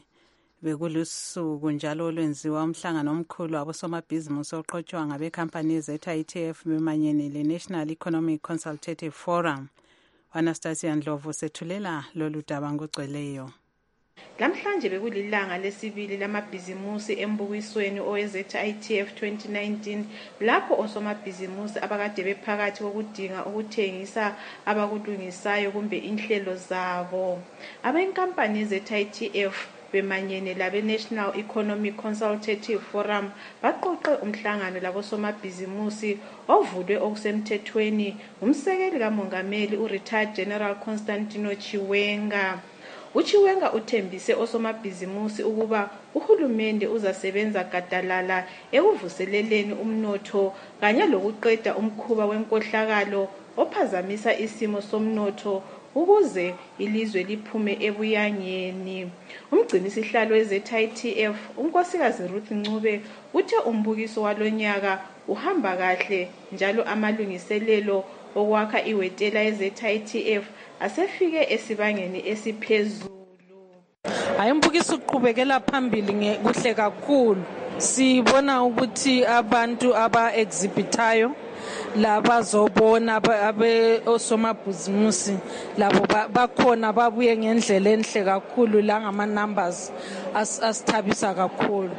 Bekulusuku njalo olwenziwa umhlangano omkhulu wabosomabhizimusi oqhutshwa ngabekhampani yeZITF bemanyene le-National Economic Consultative Forum. Anastasia Ndlovu sethulela lolu daba ngogcweleyo. Lamhlanje bekulilanga lesibili lamabhizimusi embukisweni oweZITF 2019 lapho osomabhizimusi abakade bephakathi kokudinga ukuthengisa abakulungisayo kumbe inhlelo zabo. Abenkampani yeZITF bemanyene labe-National Economic Consultative Forum baqoqe umhlangano labosomabhizimusi ovulwe okusemthethweni umsekeli kamongameli uRetired General Constantino Chiwenga. UChiwenga uthembise osomabhizimusi ukuba uhulumende uzasebenza gadalala ekuvuseleleni umnotho kanye lokuqeda umkhuba wenkohlakalo ophazamisa isimo somnotho ukuze ilizwe liphume ebuyangeni. Umgcinisihlalo weZITF unkosikazi Ruth Ncube uthe umbukiso walonyaka uhamba kahle njalo amalungiselelo okwakha iwetela yeZITF asefike esibangeni esiphezulu. Ayimbukiso uqhubekela phambili kuhle kakhulu. Sibona ukuthi abantu aba-exhibitayo laba zobona abe osomabhizimusi labo bakhona babuye ngendlela enhle kakhulu la ngama-numbers asithabisa kakhulu.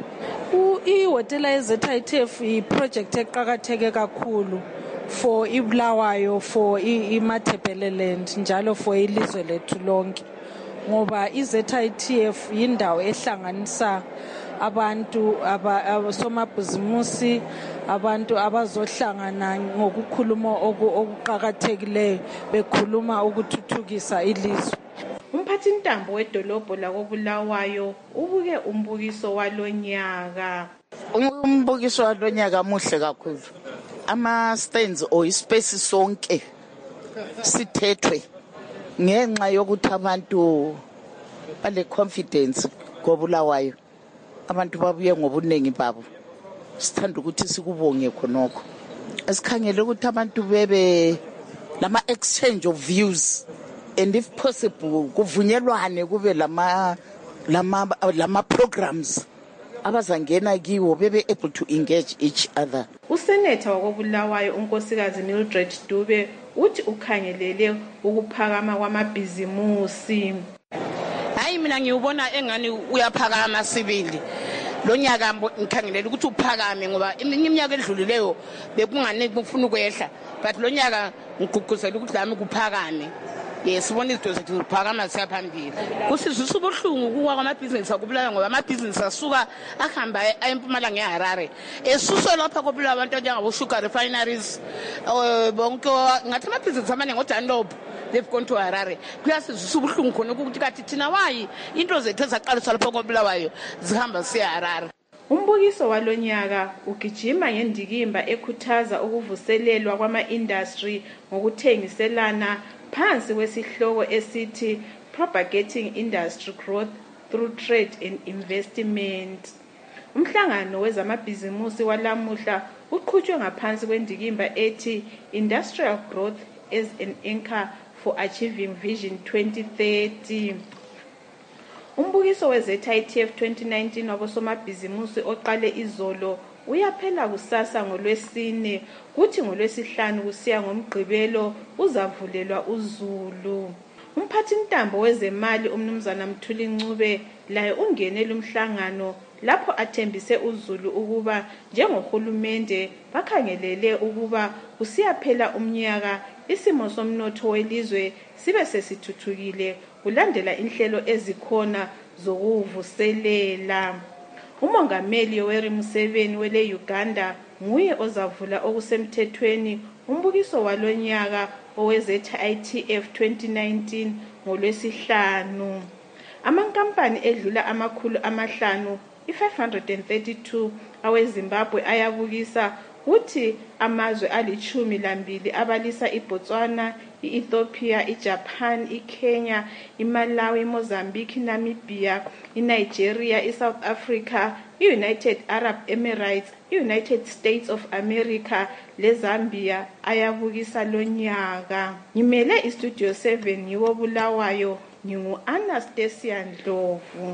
Ihotela yeZITF iproject eqakatheke kakhulu for iBulawayo, for iMatabeleland njalo for ilizwe lethu lonke, ngoba iZITF yindawo ehlanganisa abantu abasomabhizimusi, abantu abazohlangana ngokukhuluma okuqhakathekileyo bekhuluma ukuthuthukisa ilizwe. Umphathintambo wedolobho lakoBulawayo ubuke umbukiso walonyaka. Umbukiso walonyaka muhle kakhulu. Ama-stands or ispace sonke sithethwe ngenxa yokuthi abantu bale confidence koBulawayo. Abantu babuye ngobuningi babo. Sithanda ukuthi sikubonge khonokho. Esikhangele ukuthi abantu bebe lama exchange of views, and if possible kuvunyelwane kube lama programs abazangena kiwo bebe able to engage each other. Usenetha wakoBulawayo unkosikazi Mildred Dube uthi ukhangelele ukuphakama kwamabhizimusi. Hayi mina ngiubona engani uyaphakama sibili. Lo nyaka ngikhangelela ukuthi uphakame ngoba iminyaka edlulileyo bekungane kufuna ukwehla, but lo nyaka ngigqugquzela ukuthi lami kuphakame. Sibona izinto zethu ziphakama siyaphambili. Kusizwisa ubuhlungu kuwa kwamabhizinisi akuBulawayo ngoba amabhizinisi asuka ahamba eMpumalanga eHarare. Esuswe lapha koBulawayo abantu njengabo sugar refineries bonke ngathi amabhizinisi amaningi oDunlop they've gone to Harare. Kuyasizwisa ubuhlungu khona ukuthi kathi thina wayi into zethu ezaqaliswa lapha koBulawayo zihamba siya Harare. Umbukiso walonyaka ugijima ngendikimba ekhuthaza ukuvuselelwa kwama-industry ngokuthengiselana phansi kwesihloko esithi Propagating Industry Growth Through Trade and Investment. Umhlangano wezamabhizimusi walamuhla uqhutshwe ngaphansi kwendikimba ethi Industrial Growth as an Anchor for Achieving Vision 2030. Umbukiso weZITF 2019 wabosomabhizimusi oqale izolo uyaphela kusasa ngoLwesine, kuthi ngoLwesihlanu kusiya ngoMgqibelo uzavulelwa uZulu. Umphathintambo wezemali umnumzana Mthuli Ncube laye ungenele umhlangano lapho athembise uZulu ukuba njengohulumende bakhangelele ukuba kusiyaphela umnyaka isimo somnotho welizwe sibe sesithuthukile kulandela inhlelo ezikhona zokuvuselela. Umongameli Yoweri Museveni wele Uganda nguye ozavula okusemthethweni umbukiso walonyaka oweZITF 2019 ngoLwesihlanu. Amankampani edlula amakhulu 532 aweZimbabwe ayabukisa kuthi amazwe ali12 abalisa iBotswana, iEthiopia, iJapan, iKenya, iMalawi, iMozambique, iNamibia, iNigeria, iSouth Africa, iUnited Arab Emirates, iUnited States of America leZambia ayabukisa lonyaka. Ngimele iStudio 7 yiwoBulawayo, ngingu-Anastasia Ndlovu.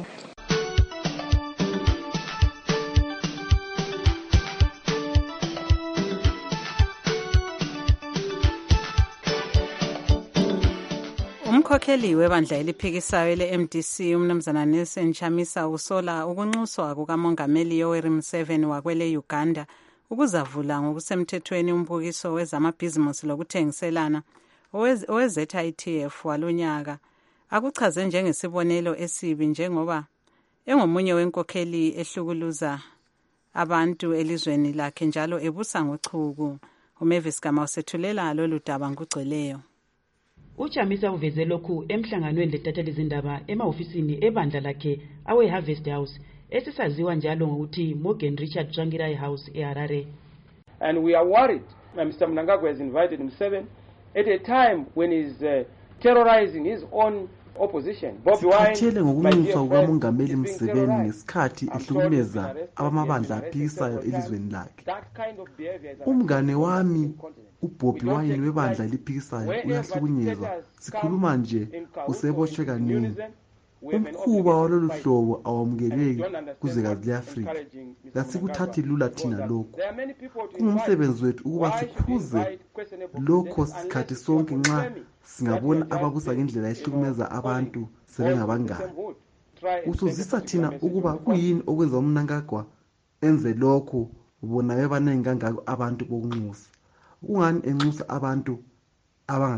Umkhokheli webandla eliphikisayo le-MDC umnumzana Nelson Chamisa usola ukunxuswa kukamongameli Yoweri Museveni wakwele Uganda ukuzavula ngokusemthethweni umbukiso wezamabhizimusi lokuthengiselana oweZITF walonyaka. Akuchaze njengesibonelo esibi njengoba engomunye wenkokheli ehlukuluza abantu elizweni lakhe njalo ebusa ngochuku. uMavis Gama usethulela lolu daba ngugcweleyo. Uchamisa uveze lokhu emhlanganweni letatheli izindaba emahofisini ebandla lakhe awe Harvest House esisaziwa njalo ngokuthi Morgan Richard Tsvangirai House eHarare. And we are worried Mr. Mnangagwa has invited Museveni at a time when he's terrorizing his own opposition. Bobi Wine ngokunxuswa kukamongameli Museveni ngesikhathi ehlukumeza abamabandla aphikisayo elizweni lakhe. Umngane wami uBobi Wine webandla eliphikisayo uyahlukunyezwa, sikhuluma nje usebotshwe kaningi. Umkhuba walolu hlobo awamukeleki kuzwekazi le-Afrika. Lasikuthathi lula thina lokhu. Kungumsebenzi wethu ukuba sikhuze lokho sikhathi sonke nxa singabona ababusa ngendlela ehlukumeza abantu sebengabangani. Usuzisa thina ukuba kuyini okwenza uMnangagwa enze lokho bona bebanengi kangako abantu bokunxusa. Ungani enxusa abantu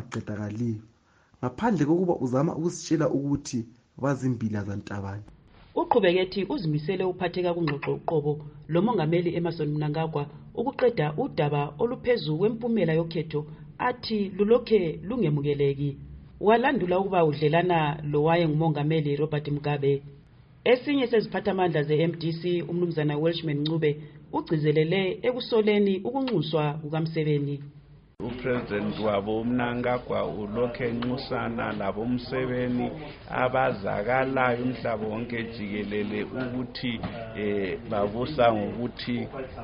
abangaqedakaliyo ngaphandle kokuba uzama ukusitshela ukuthi bazimbila zantabane. uqhubeke ethi uzimisele uphatheka kungxoxo uqobo lo mongameli Emmerson Mnangagwa ukuqeda udaba oluphezu kwempumela yokhetho athi lulokhe lungemukeleki. Walandula ukuba udlelana lo wayengumongameli Robert Mugabe. Esinye seziphathamandla ze-MDC umnumzana Welshman Ncube ugcizelele ekusoleni ukunxuswa kukaMseveni. Upresident wabo Mnangagwa ulokhe enxusana labo Mseveni abazakalayo umhlaba wonke jikelele ukuthi babusa ngokuthi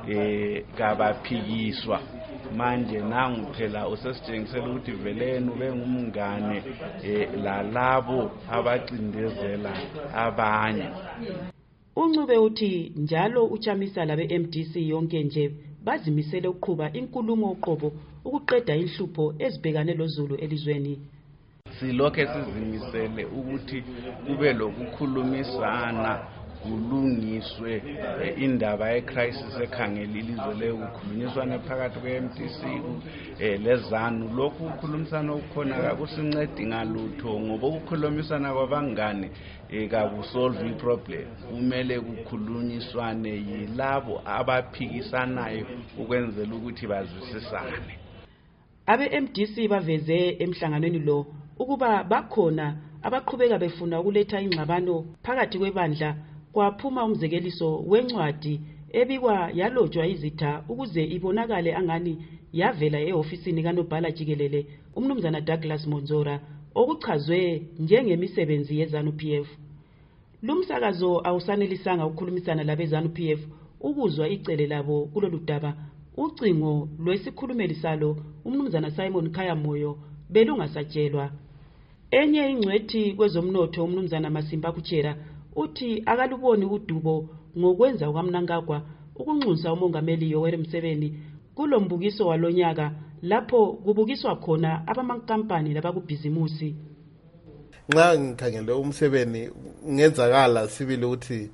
kabaphikiswa. Manje nangu phela usesitshengisela ukuthi veleni ubengumngane lalabo abacindezela abanye. Uncube uthi njalo uchamisa labe MDC yonke nje bazimisele ukuqhuba inkulumo uqobo ukuqeda inhlupho ezibhekane loZulu elizweni. Silokhe sizimisele ukuthi kube lokukhulumisana kulungiswe indaba yecrisis ekhangela ilizwe lekukhulunyiswana phakathi kwe-MDC leZANU. Lokhu ukukhulumisana okukhona akusincedi ngalutho ngoba ukukhulumisana kwabangane kakusolve iproblem. Kumele kukhulunyiswane yilabo abaphikisanayo ukwenzela ukuthi bazwisisane. Abe-MDC baveze emhlanganweni lo ukuba bakhona abaqhubeka befuna ukuletha ingxabano phakathi kwebandla. Kwaphuma umzekeliso wencwadi ebikwa yalotshwa izitha ukuze ibonakale angani yavela eofisini kaNobhala Jikelele umnumzana Douglas Monzora okuchazwe njengemisebenzi yeZANU-PF. Lumsakazo awusanelisanga ukukhulumisana labe ZANU-PF ukuzwa icele labo kulolu daba. Ucingo lwesikhulumeli salo umnumzana Simon Khayamoyo belungasatshelwa. Enye ingcwethi kwezomnotho umnumzana Masimba Kuchera uthi akaluboni udubo ngokwenza kwaMnangagwa ukunxusa umongameli Yoweri Museveni kulombukiso walonyaka lapho kubukiswa khona abamankampani labakubhizimusi. Nxa ngikhangele uMseveni ngenzakala sibili ukuthi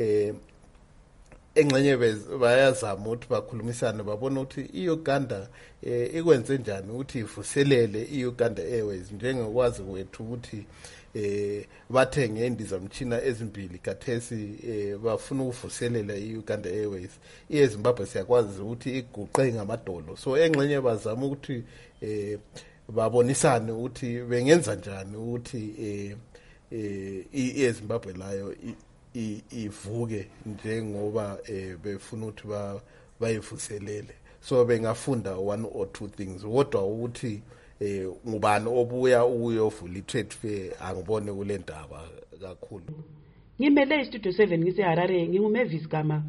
engxenye bayazama ukuthi bakhulumisane babona ukuthi iUganda ikwenze njani ukuthi ivuselele iUganda Airways njengokwazi kwethu ukuthi bathenge indizamtshina ezimbili kathesi bafuna ukuvuselela iUganda Airways. iZimbabwe siyakwazi ukuthi iguqe ngamadolo, so engxenye bazama ukuthi babonisane ukuthi bengenza njani ukuthi iZimbabwe layo ivuke njengoba befuna ukuthi bayivuselele. So bengafunda one or two things, kodwa ukuthi ngubani obuya ukuyovula i-trade fair angibone kule ndaba kakhulu. Ngimele iStudio 7 ngiseHarare, nginguMavis Gama.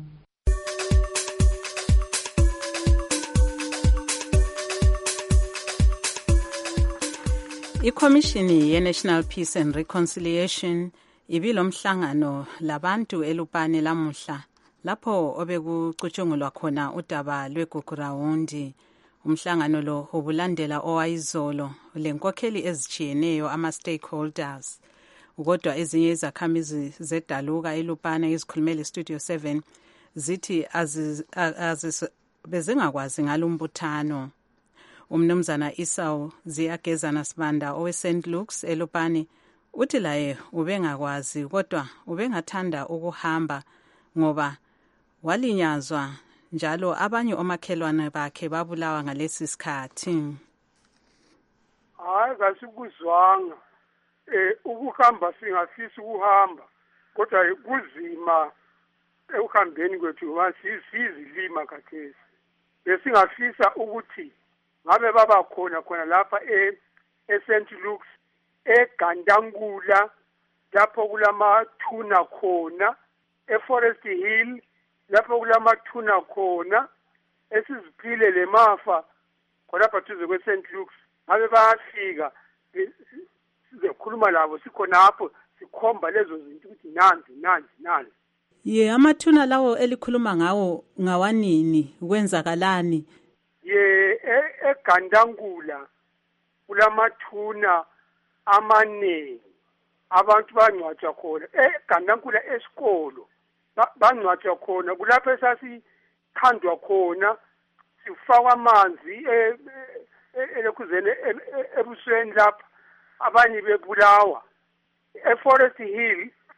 iCommission ye-National Peace and Reconciliation ibilomhlangano labantu eLupane lamuhla lapho obekucutshungulwa khona udaba lweGugurawundi. Umhlangano lo ubulandela owayizolo lenkokheli ezitshiyeneyo ama-stakeholders. Kodwa ezinye izakhamizi zedaluka eLupane ezikhulumele iStudio 7 zithi bezingakwazi ngalumbuthano. Umnumzana Esau Ziyagezana Sibanda owe-St. Luke's eLupane uthi laye ubengakwazi kodwa ubengathanda ukuhamba ngoba walinyazwa njalo abanye omakhelwane bakhe babulawa ngalesi sikhathi. Hayi kasikuzwanga ukuhamba singafisa ukuhamba kodwa kuzima ekuhambeni kwethu ngoba sizilima kathesi. Besingafisa ukuthi ngabe baba khona lapha eSt. Luke's eGandangula lapho kulamathuna khona, eForest Hill lapho kulamathuna khona, esiziphile lemafa khonapha thuze kweSt. Luke's. Ngabe bayafika sizokhuluma labo sikhonapho sikhomba lezo zinto ukuthi nanzi. Ye amathuna lawo elikhuluma ngawo ngawanini kwenzakalani? Ye eGandangula kulamathuna amanengi abantu bangcwatshwa khona eGandangula esikolo bangcwatshwa khona kulapho esasithandwa khona sifakwa amanzi elekhuzeni ebusweni lapha abanye bebulawa. eForest Hill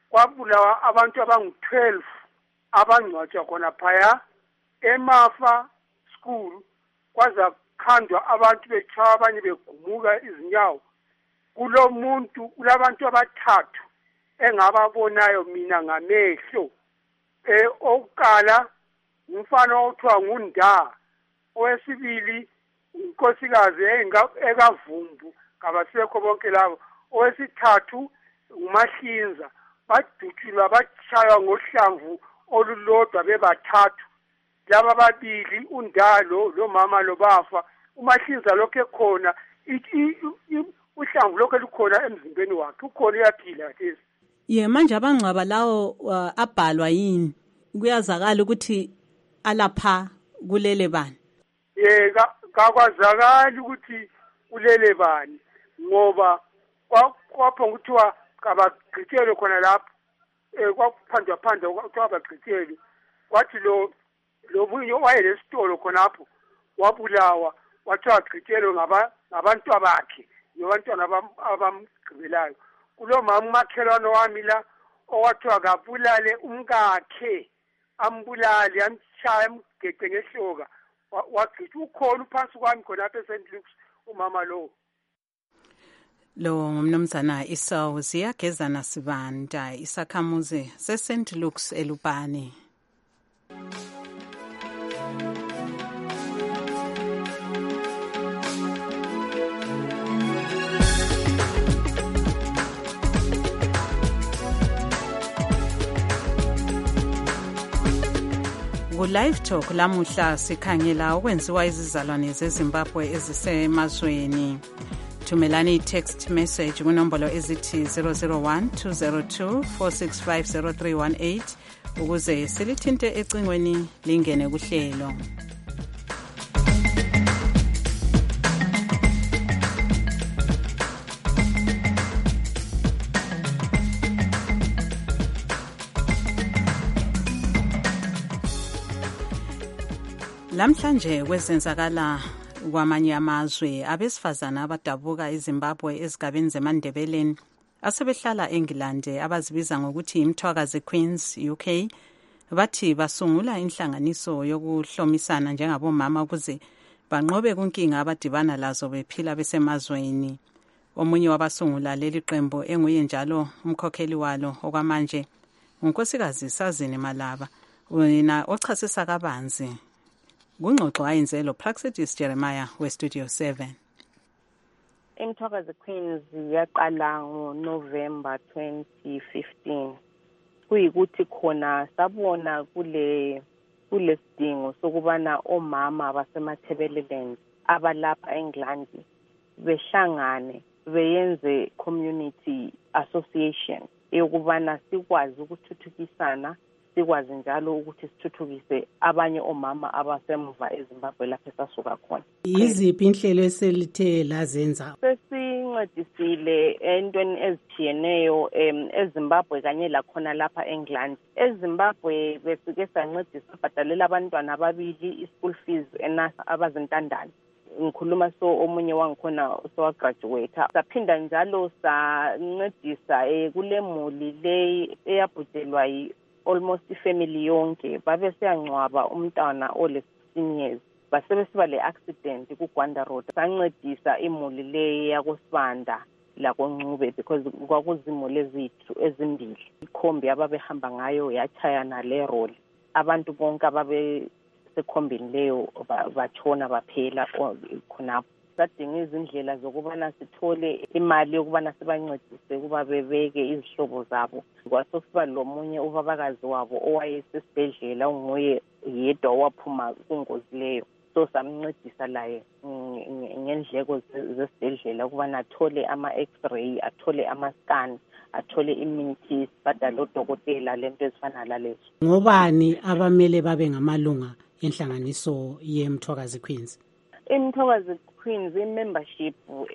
kwabulawa abantu abangu-12 abangcwatshwa khona phaya eMafa school, kwaza khandwa abantu betshaya abanye begumuka izinyawo. Kulo muntu kulabantu abathathu engababonayo mina ngamehlo. Okuqala umfana othiwa nguNda, owesibili unkosikazi ekavumbu, kabasekho bonke labo. Owesithathu uMahlinza, badutshulwa batshaywa ngohlamvu olulodwa bebathathu. Laba babili uNdalo lo mama lo bafa. uMahlinza lokho ekhona uhlamvu lokho lukhona emzimbeni wakhe, ukhona uyaphila kezi. Manje abangcwaba lawo abhalwa yini? Kuyazakala ukuthi alapha kulele bani? Kakwazakali ukuthi kulele bani, ngoba kwaphonga kuthiwa kabagqitshelwe khona lapho. Kwaphandwa kuthiwa abagqitshelwe. Kwathi lo munye wayelesitolo khonapho wabulawa, wathiwa agqitshelwe ngabantu bakhe nabantwana abamgqibelayo. Kulo mama umakhelwane wami la owathiwa kabulale umkakhe, ambulale, amshaya, amgece ngehloka, wagqitha. Ukhona uphansi kwami khonapha eSt Luke's umama lo. Lo ngumnumzana Esau Ziyagezana Sibanda, isakhamuzi seSt Luke's eLupane. Ku-Live Talk lamuhla sikhangela okwenziwa izizalwane zeZimbabwe ezisemazweni. Thumelani i-text message kunombolo ezithi 001-202-465-0318 ukuze silithinte ecingweni lingene kuhlelo. Lamhlanje kwezenzakala kwamanye amazwe, abesifazana abadabuka eZimbabwe ezigabeni zeMandebeleni asebehlala eNgilande abazibiza ngokuthi imthwakazi Queens UK bathi basungula inhlanganiso yokuhlomisana njengabomama ukuze banqobe kunkinga abadibana lazo bephila besemazweni. Omunye wabasungula leli qembu enguye njalo umkhokheli walo okwamanje unkosikazi Sazini Malaba, wena ochasisa kabanzi kungxoxo ayenze lo Praxedis Jeremiah weStudio 7. Imthwakazi Queens yaqala ngoNovember 2015. Kuyikuthi khona sabona kule sidingo sokubana omama basemaThebeleland abalapha eNgilandi behlangane beyenze community association eyokubana sikwazi ukuthuthukisana, sikwazi njalo ukuthi sithuthukise abanye omama abasemva eZimbabwe lapho esasuka khona. Yiziphi inhlelo eselithe lazenza? Sesincedisile entweni ezithiyeneyo eZimbabwe kanye lakhona lapha eNgilandi. eZimbabwe besike sancedisa bhadalela abantwana ababili i-school fees abazintandane. Ngikhuluma omunye wangikhona sowagraduate. Saphinda njalo sancedisa kule muli le eyabhujelwa almost ifamily yonke, babe siyangcwaba umntwana ole-16 years, basebesiba le-accident kuGwanda Road. Sancedisa imuli le yakosibanda lakoNcube because kwakuzimuli ezimbili. Ikhombi ababehamba ngayo yachayana le-roli. Abantu bonke ababe sekhombini leyo batshona baphela khonapho. Sadinga izindlela zokubana sithole imali yokubana sibancedise ukuba bebeke izihlobo zabo. Kwasosiba lomunye ubabakazi wabo owayesesibhedlela, unguye yedwa waphuma kungozi leyo. So samncedisa laye ngendleko zesibhedlela ukubana athole ama-x-ray, athole ama-scan, athole imithi, badala odokotela, lento ezifana lalezo. Ngobani abamele babe ngamalunga enhlanganiso yeMthwakazi Queens? iMthwakazi Queens i-membership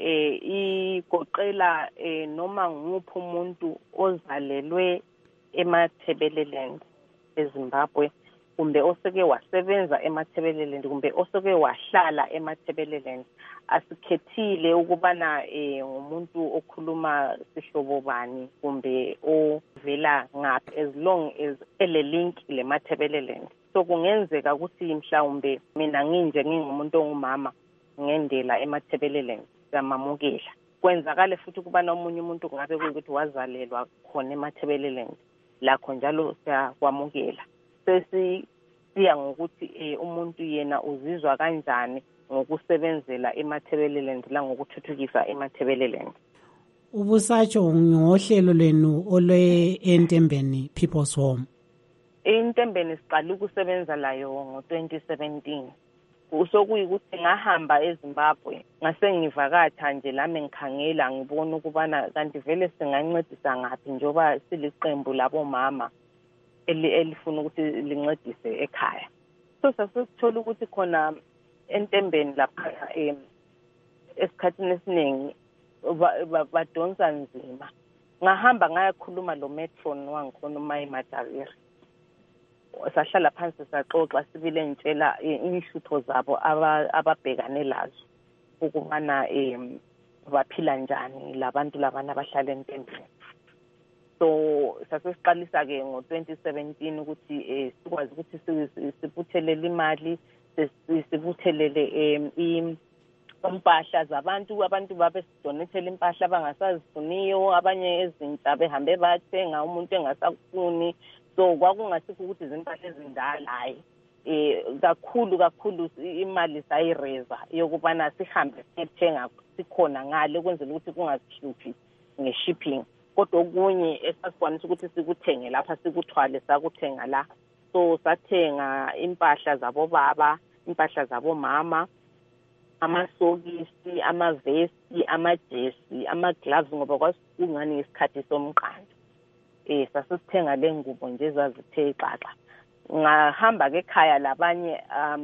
igoqela noma nguphi umuntu ozalelwe eMathebeleland eZimbabwe kumbe oseke wasebenza eMatabeleland kumbe oseke wahlala eMatabeleland, asikhethile ukubana umuntu okhuluma sihlobo bani kumbe ovela ngaphi, as long as ele link leMatabeleland. So kungenzeka ukuthi mhlawumbe mina ngingumuntu ongumama ngendela eMatabeleland samamukela. Kwenzakale futhi ukubana omunye umuntu ngabe kuyikuthi wazalelwa khona eMatabeleland, lakho njalo siyakwamukela. Sesiya ngokuthi umuntu yena uzizwa kanjani ngokusebenzela eMatabeleland la ngokuthuthukisa eMatabeleland. Ubusatsho ngohlelo lwenu olwe-Entembeni People's Home. Entembeni siqala ukusebenza layo ngo-2017. Usokuyikuthi ngahamba eZimbabwe ngase ngivakatha nje lami ngikhangela ngibona ukubana kanti vele singancedisa ngaphi njoba siliqembu labomama elifuna ukuthi lincedise ekhaya. So sasithola ukuthi khona Entembeni lapha esikhathini esiningi badonsa nzima. Ngahamba ngayakhuluma lo matron wangikhona uMayi Mataviri. Sahlala phansi saxoxa sibile ngitshela inhlupho zabo ababhekane lazo ukubana baphila njani labantu labana abahlala Entembeni. So sasiqalisa ke ngo-2017 ukuthi sikwazi ukuthi sibuthelele imali, sibuthelele impahla zabantu babesidonethela impahla abangasazifuniyo, abanye ezintsha behambe bathenga umuntu engasakufuni. So kwakungasikho ukuthi izimpahla ezindala hayi kakhulu imali sayireza yokubana sihambe sithenga sikhona ngale ukwenzela ukuthi kungazihluphi nge-shipping. Kodwa okunye esasikwanisa ukuthi sikuthenge lapha sikuthwale sakuthenga la. So sathenga impahla zabobaba, impahla zabomama, amasokisi, amavesti, amajesi, amagloves ngoba kwasikungani isikhathi somqando. Sasithenga le ngubo nje zazithe xaxa. Ngahamba ke ekhaya labanye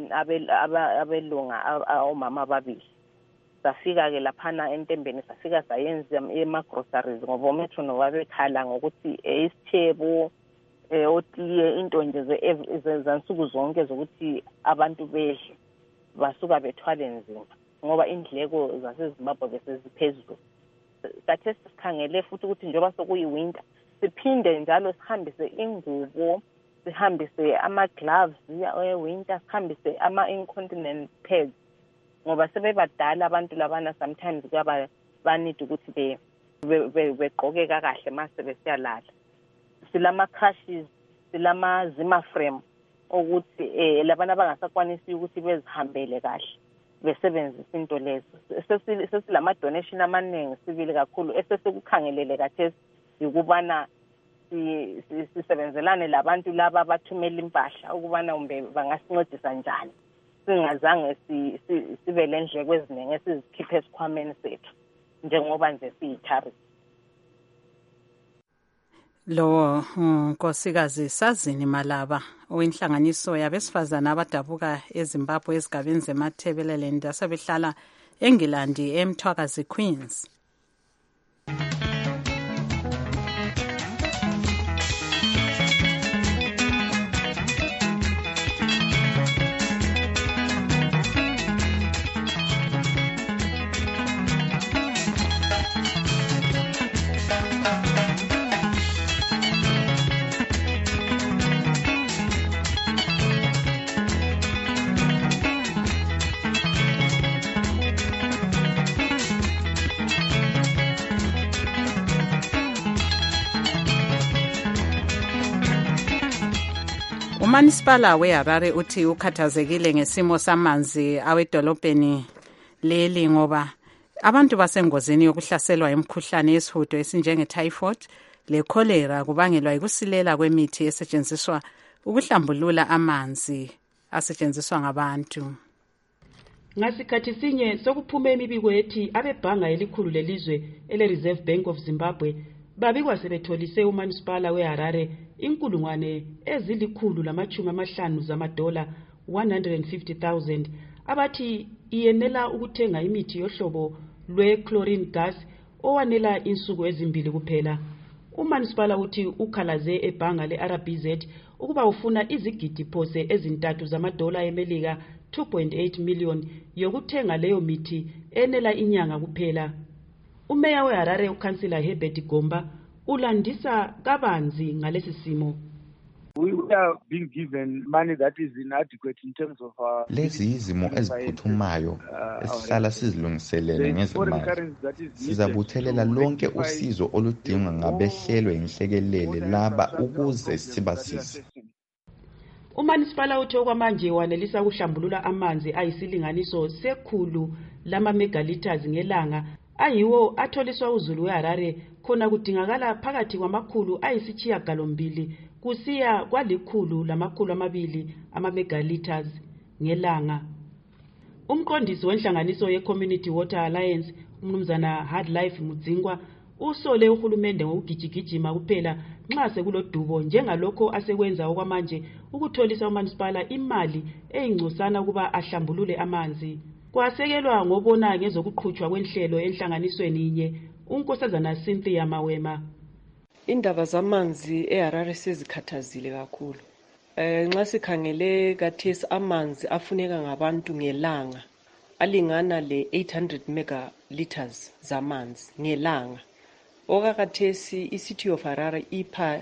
abelunga omama ababili. Safika ke laphana Entembeni safika sayenza ema-groceries ngoba umetron wabekhala ngokuthi isithebo otiye into nje zansuku zonke zokuthi abantu bedle basuka bethwale nzima ngoba indleko zaseZimbabwe beseziphezulu. Sathe sikhangele futhi ukuthi njengoba sokuyi-winter siphinde njalo sihambise ingubo, sihambise ama-gloves e-winter, sihambise ama-incontinent pads ngoba sebebadala abantu labana sometimes kuyaba banid ukuthi begqoke kahle mase besiyalala. Silama-crushes, silama-Zimmer frame ukuthi labana abangasakwanisi ukuthi bezihambele kahle besebenzisa into lezo. Sesilama-donation amaningi sibili kakhulu esesikukhangelele kathesi ukubana sisebenzelane labantu laba abathumela impahla ukubana umbe bangasincedisa njani singazange sibe lendleko eziningi esizikhiphe esikhwameni sethu njengoba nje siyithari. Lo Nkosikazi Sazini Malaba owenhlanganiso yabesifazana abadabuka eZimbabwe ezigabeni zeMatabeleland asebehlala eNgilandi eMthwakazi Queens. Umanisipala weHarare uthi ukhathazekile ngesimo samanzi awedolobheni leli ngoba abantu basengozini yokuhlaselwa imikhuhlane yesihudo esinjenge-typhoid le-cholera kubangelwa yikusilela kwemithi esetshenziswa ukuhlambulula amanzi asetshenziswa ngabantu. Ngasikhathi sinye sokuphume imibiko ethi abebhanga elikhulu lelizwe ele-Reserve Bank of Zimbabwe babikwa sebetholise umanisipala weHarare inkulungwane $150 zamadola 150,000 abathi iyenela ukuthenga imithi yohlobo lwe-chlorine gas owanela insuku ezimbili kuphela. Umanisipala uthi ukhalaze ebhanga le-RBZ ukuba ufuna izigidi phose ezintathu zamadola eMelika 2.8 million yokuthenga leyo mithi enela inyanga kuphela. Umeya weHarare ukansila Herbert Gomba ulandisa kabanzi ngalesi simo. We are being given money that is inadequate in terms of lezi izimo eziphuthumayo esihlala sizilungiselele ngezimali. Sizabuthelela lonke usizo oludingwa ngabehlelwe inhlekelele laba ukuze sibasize. Umanisipala uthe okwamanje wanelisa ukuhlambulula amanzi ayisilinganiso sekhulu lama-megaliters ngelanga ayiwo atholiswa uzulu weHarare khona kudingakala phakathi kwamakhulu ayisishiyagalombili kusiya kwalikhulu lamakhulu amabili ama-megaliters ngelanga. Umqondisi wenhlanganiso ye-Community Water Alliance umnumzana Hardlife Mudzingwa usole uhulumende ngokugijigijima kuphela nxa sekulodubo njengalokho asekwenza okwamanje ukutholisa umanisipala imali eyingcosana kuba ahlambulule amanzi. Kwasekelwa ngobona ngezokuqhutshwa kwenhlelo enhlanganisweni inye unkosazana Cynthia Mawema. Indaba zamanzi eHarare sezikhathazile kakhulu. Nxa sikhangele kathesi amanzi afuneka ngabantu ngelanga alingana le-800 megaliters zamanzi ngelanga. Okakathesi i-City of Harare ipha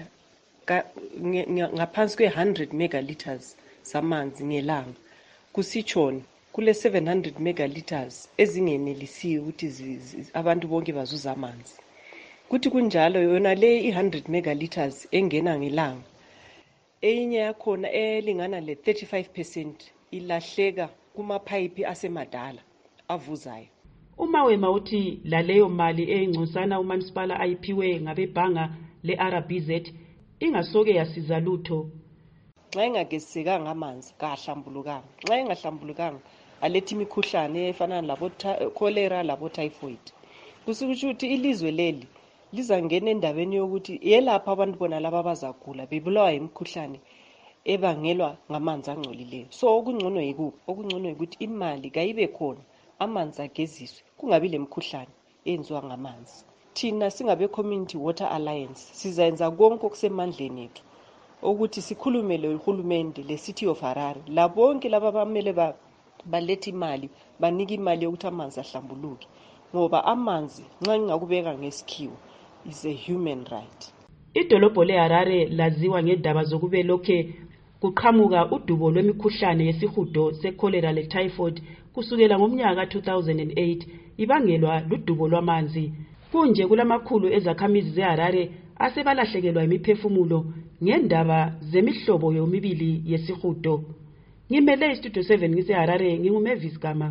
ngaphansi kwe-100 megaliters zamanzi ngelanga. Kusitshoni kule 700 megaliters ezingenelisiwe ukuthi abantu bonke bazuza amanzi. Kuthi kunjalo yona le i-100 megaliters engena ngelanga eyinye yakhona elingana le-35% ilahleka kumaphayiphi asemadala avuzayo. Umawema uthi laleyo mali eyingcosana umanisipala ayiphiwe ngabebhanga le-RBZ ingasoke yasiza lutho. Nxa ingagezisekanga amanzi kahlambulukanga. Nxa ingahlambulukanga alethi imikhuhlane efana labo cholera labo typhoid. Kusho ukuthi ilizwe leli lizangena endabeni yokuthi yelapha abantu bona laba bazagula bebulawa imikhuhlane ebangelwa ngamanzi angcolileyo. So okungcono yikuphi? Okungcono ukuthi imali kayibe khona amanzi ageziswe kungabi lemikhuhlane eyenziwa ngamanzi. Thina singabe Community Water Alliance sizayenza konke okusemandleni ethu ukuthi sikhulumele uhulumende le-City of Harare labonke laba bamele balethe imali banike imali yokuthi amanzi ahlambuluke ngoba amanzi nxa ngingakubeka ngesikhiwo is a human right. Idolobho leHarare laziwa ngendaba zokube lokhe kuqhamuka udubo lwemikhuhlane yesihudo secholera le-typhoid kusukela ngomnyaka 2008 ibangelwa ludubo lwamanzi. Kunje kulamakhulu ezakhamizi zeHarare asebalahlekelwa imiphefumulo ngendaba zemihlobo yomibili yesihudo. Ngimele iStudio 7 ngiseHarare nginguMavis Gama.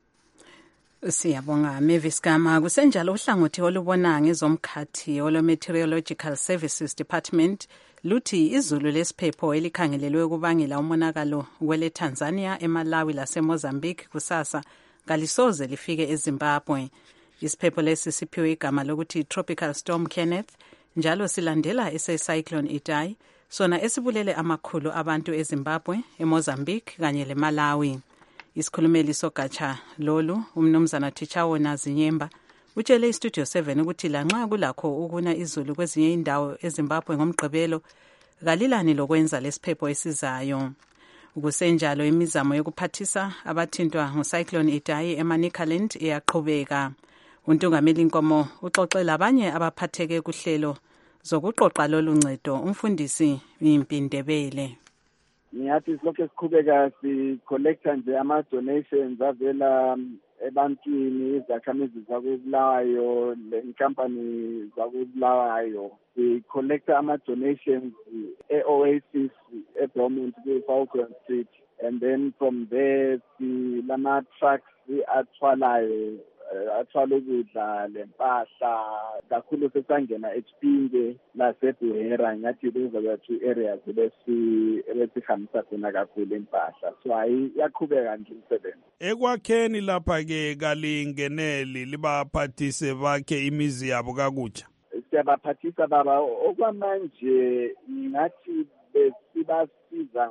Siyabonga Mavis Gama. Kusenjalo uhlangothi olubona ngezomkhathi olo-Meteorological Services Department luthi izulu lesiphepho elikhangelelwe ukubangela umonakalo kwele Tanzania, eMalawi laseMozambique kusasa kalisoze lifike eZimbabwe. Isiphepho lesi siphiwe igama lokuthi Tropical Storm Kenneth njalo silandela ese-Cyclone Idai sona esibulele amakhulu abantu eZimbabwe, eMozambique kanye leMalawi. Isikhulumeli sogatsha lolu umnumzana Thichawo Nazinyemba utshele iStudio 7 ukuthi lanxa kulakho ukuna izulu kwezinye indawo eZimbabwe ngomgqibelo kalilani lokwenza lesiphepho esizayo. Kusenjalo imizamo yokuphathisa abathintwa ngoCyclone Idai eManicaland iyaqhubeka. Untungameli Nkomo uxoxela abanye abaphatheke kuhlelo zokuqoqa lolu ncedo umfundisi Impindebele. Ngiyathi silokho siqhubeka si-collecta nje ama-donations avela ebantwini, izakhamizi zakwebulawayo, inkampani zakwebulawayo. Si-collecta ama-donations e-Oasis eBromont kwi-Falcon Street, and then from there lama-trucks athwalayo athwala ukudla lempahla kakhulu sesangena eChipinge laseBuhera. Ngathi those are the two areas ebesihambisa khona kakhulu impahla. So yaqhubeka nje umsebenzi. Ekwakheni lapha-ke kalingeneli libaphathise bakhe imizi yabo kakutsha. Siyabaphathisa baba okwamanje ngathi besibasiza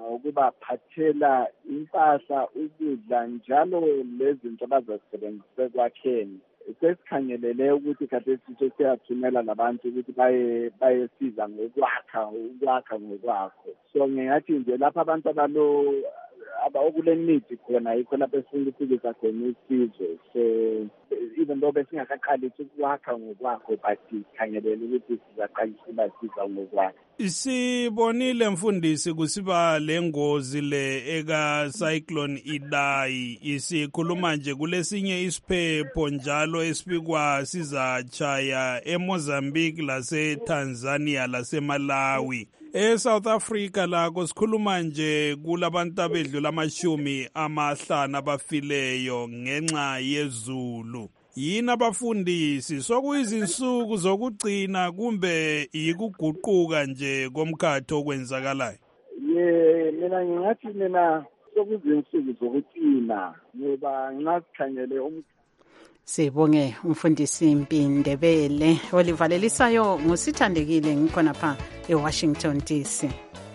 ngokubaphathela impahla, ukudla njalo lezinto abazazisebenzisa ekwakheni. sesikhangelele ukuthi kade sitho siyathumela labantu ukuthi bayesiza ukwakha ngokwakho. So ngingathi nje lapha abantu okule need khona yikho lapho esifuna ukufikisa khona isizwe. So even though besingakaqalisi ukwakha ngokwakho but sikhangelele ukuthi sizaqalisa ubasiza ngokwakho. Sibonile mfundisi kusiba lengozi le eka cyclone Idai, isikhuluma nje kulesinye isiphepho njalo esipikwa sizachaya eMozambique laseTanzania laseMalawi. South Africa lako sikhuluma nje kulabantu abedlula 50 abafileyo ngenxa yezulu. Yini abafundisi sokuyizinsuku zokugcina kumbe ikuguquka nje komkhatho okwenzakalayo? Mina ngingathi sokuyizinsuku zokugcina ngoba ngasikhangele Sibonge umfundisi Mpindebele olivalelisayo ngosithandekile ngikhona pha eWashington DC.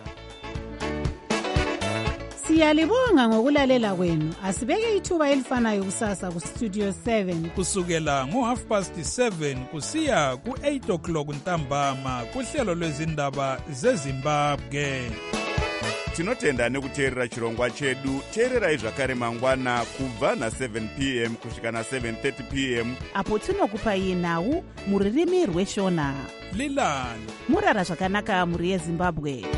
Siyalibonga ngokulalela kwenu. Asibeke ithuba elifanayo kusasa ku Studio 7 kusukela ngo7:30 kusiya ku8 o'clock ntambama kuhlelo lwezindaba zeZimbabwe. Tinotenda nekuteerera chirongwa chedu. Teererai zvakare mangwana kubva na7 p.m. kusvika na7:30 p.m. apo tinokupai nhau muririmi rweshona. Lilani murara zvakanaka muri yeZimbabwe.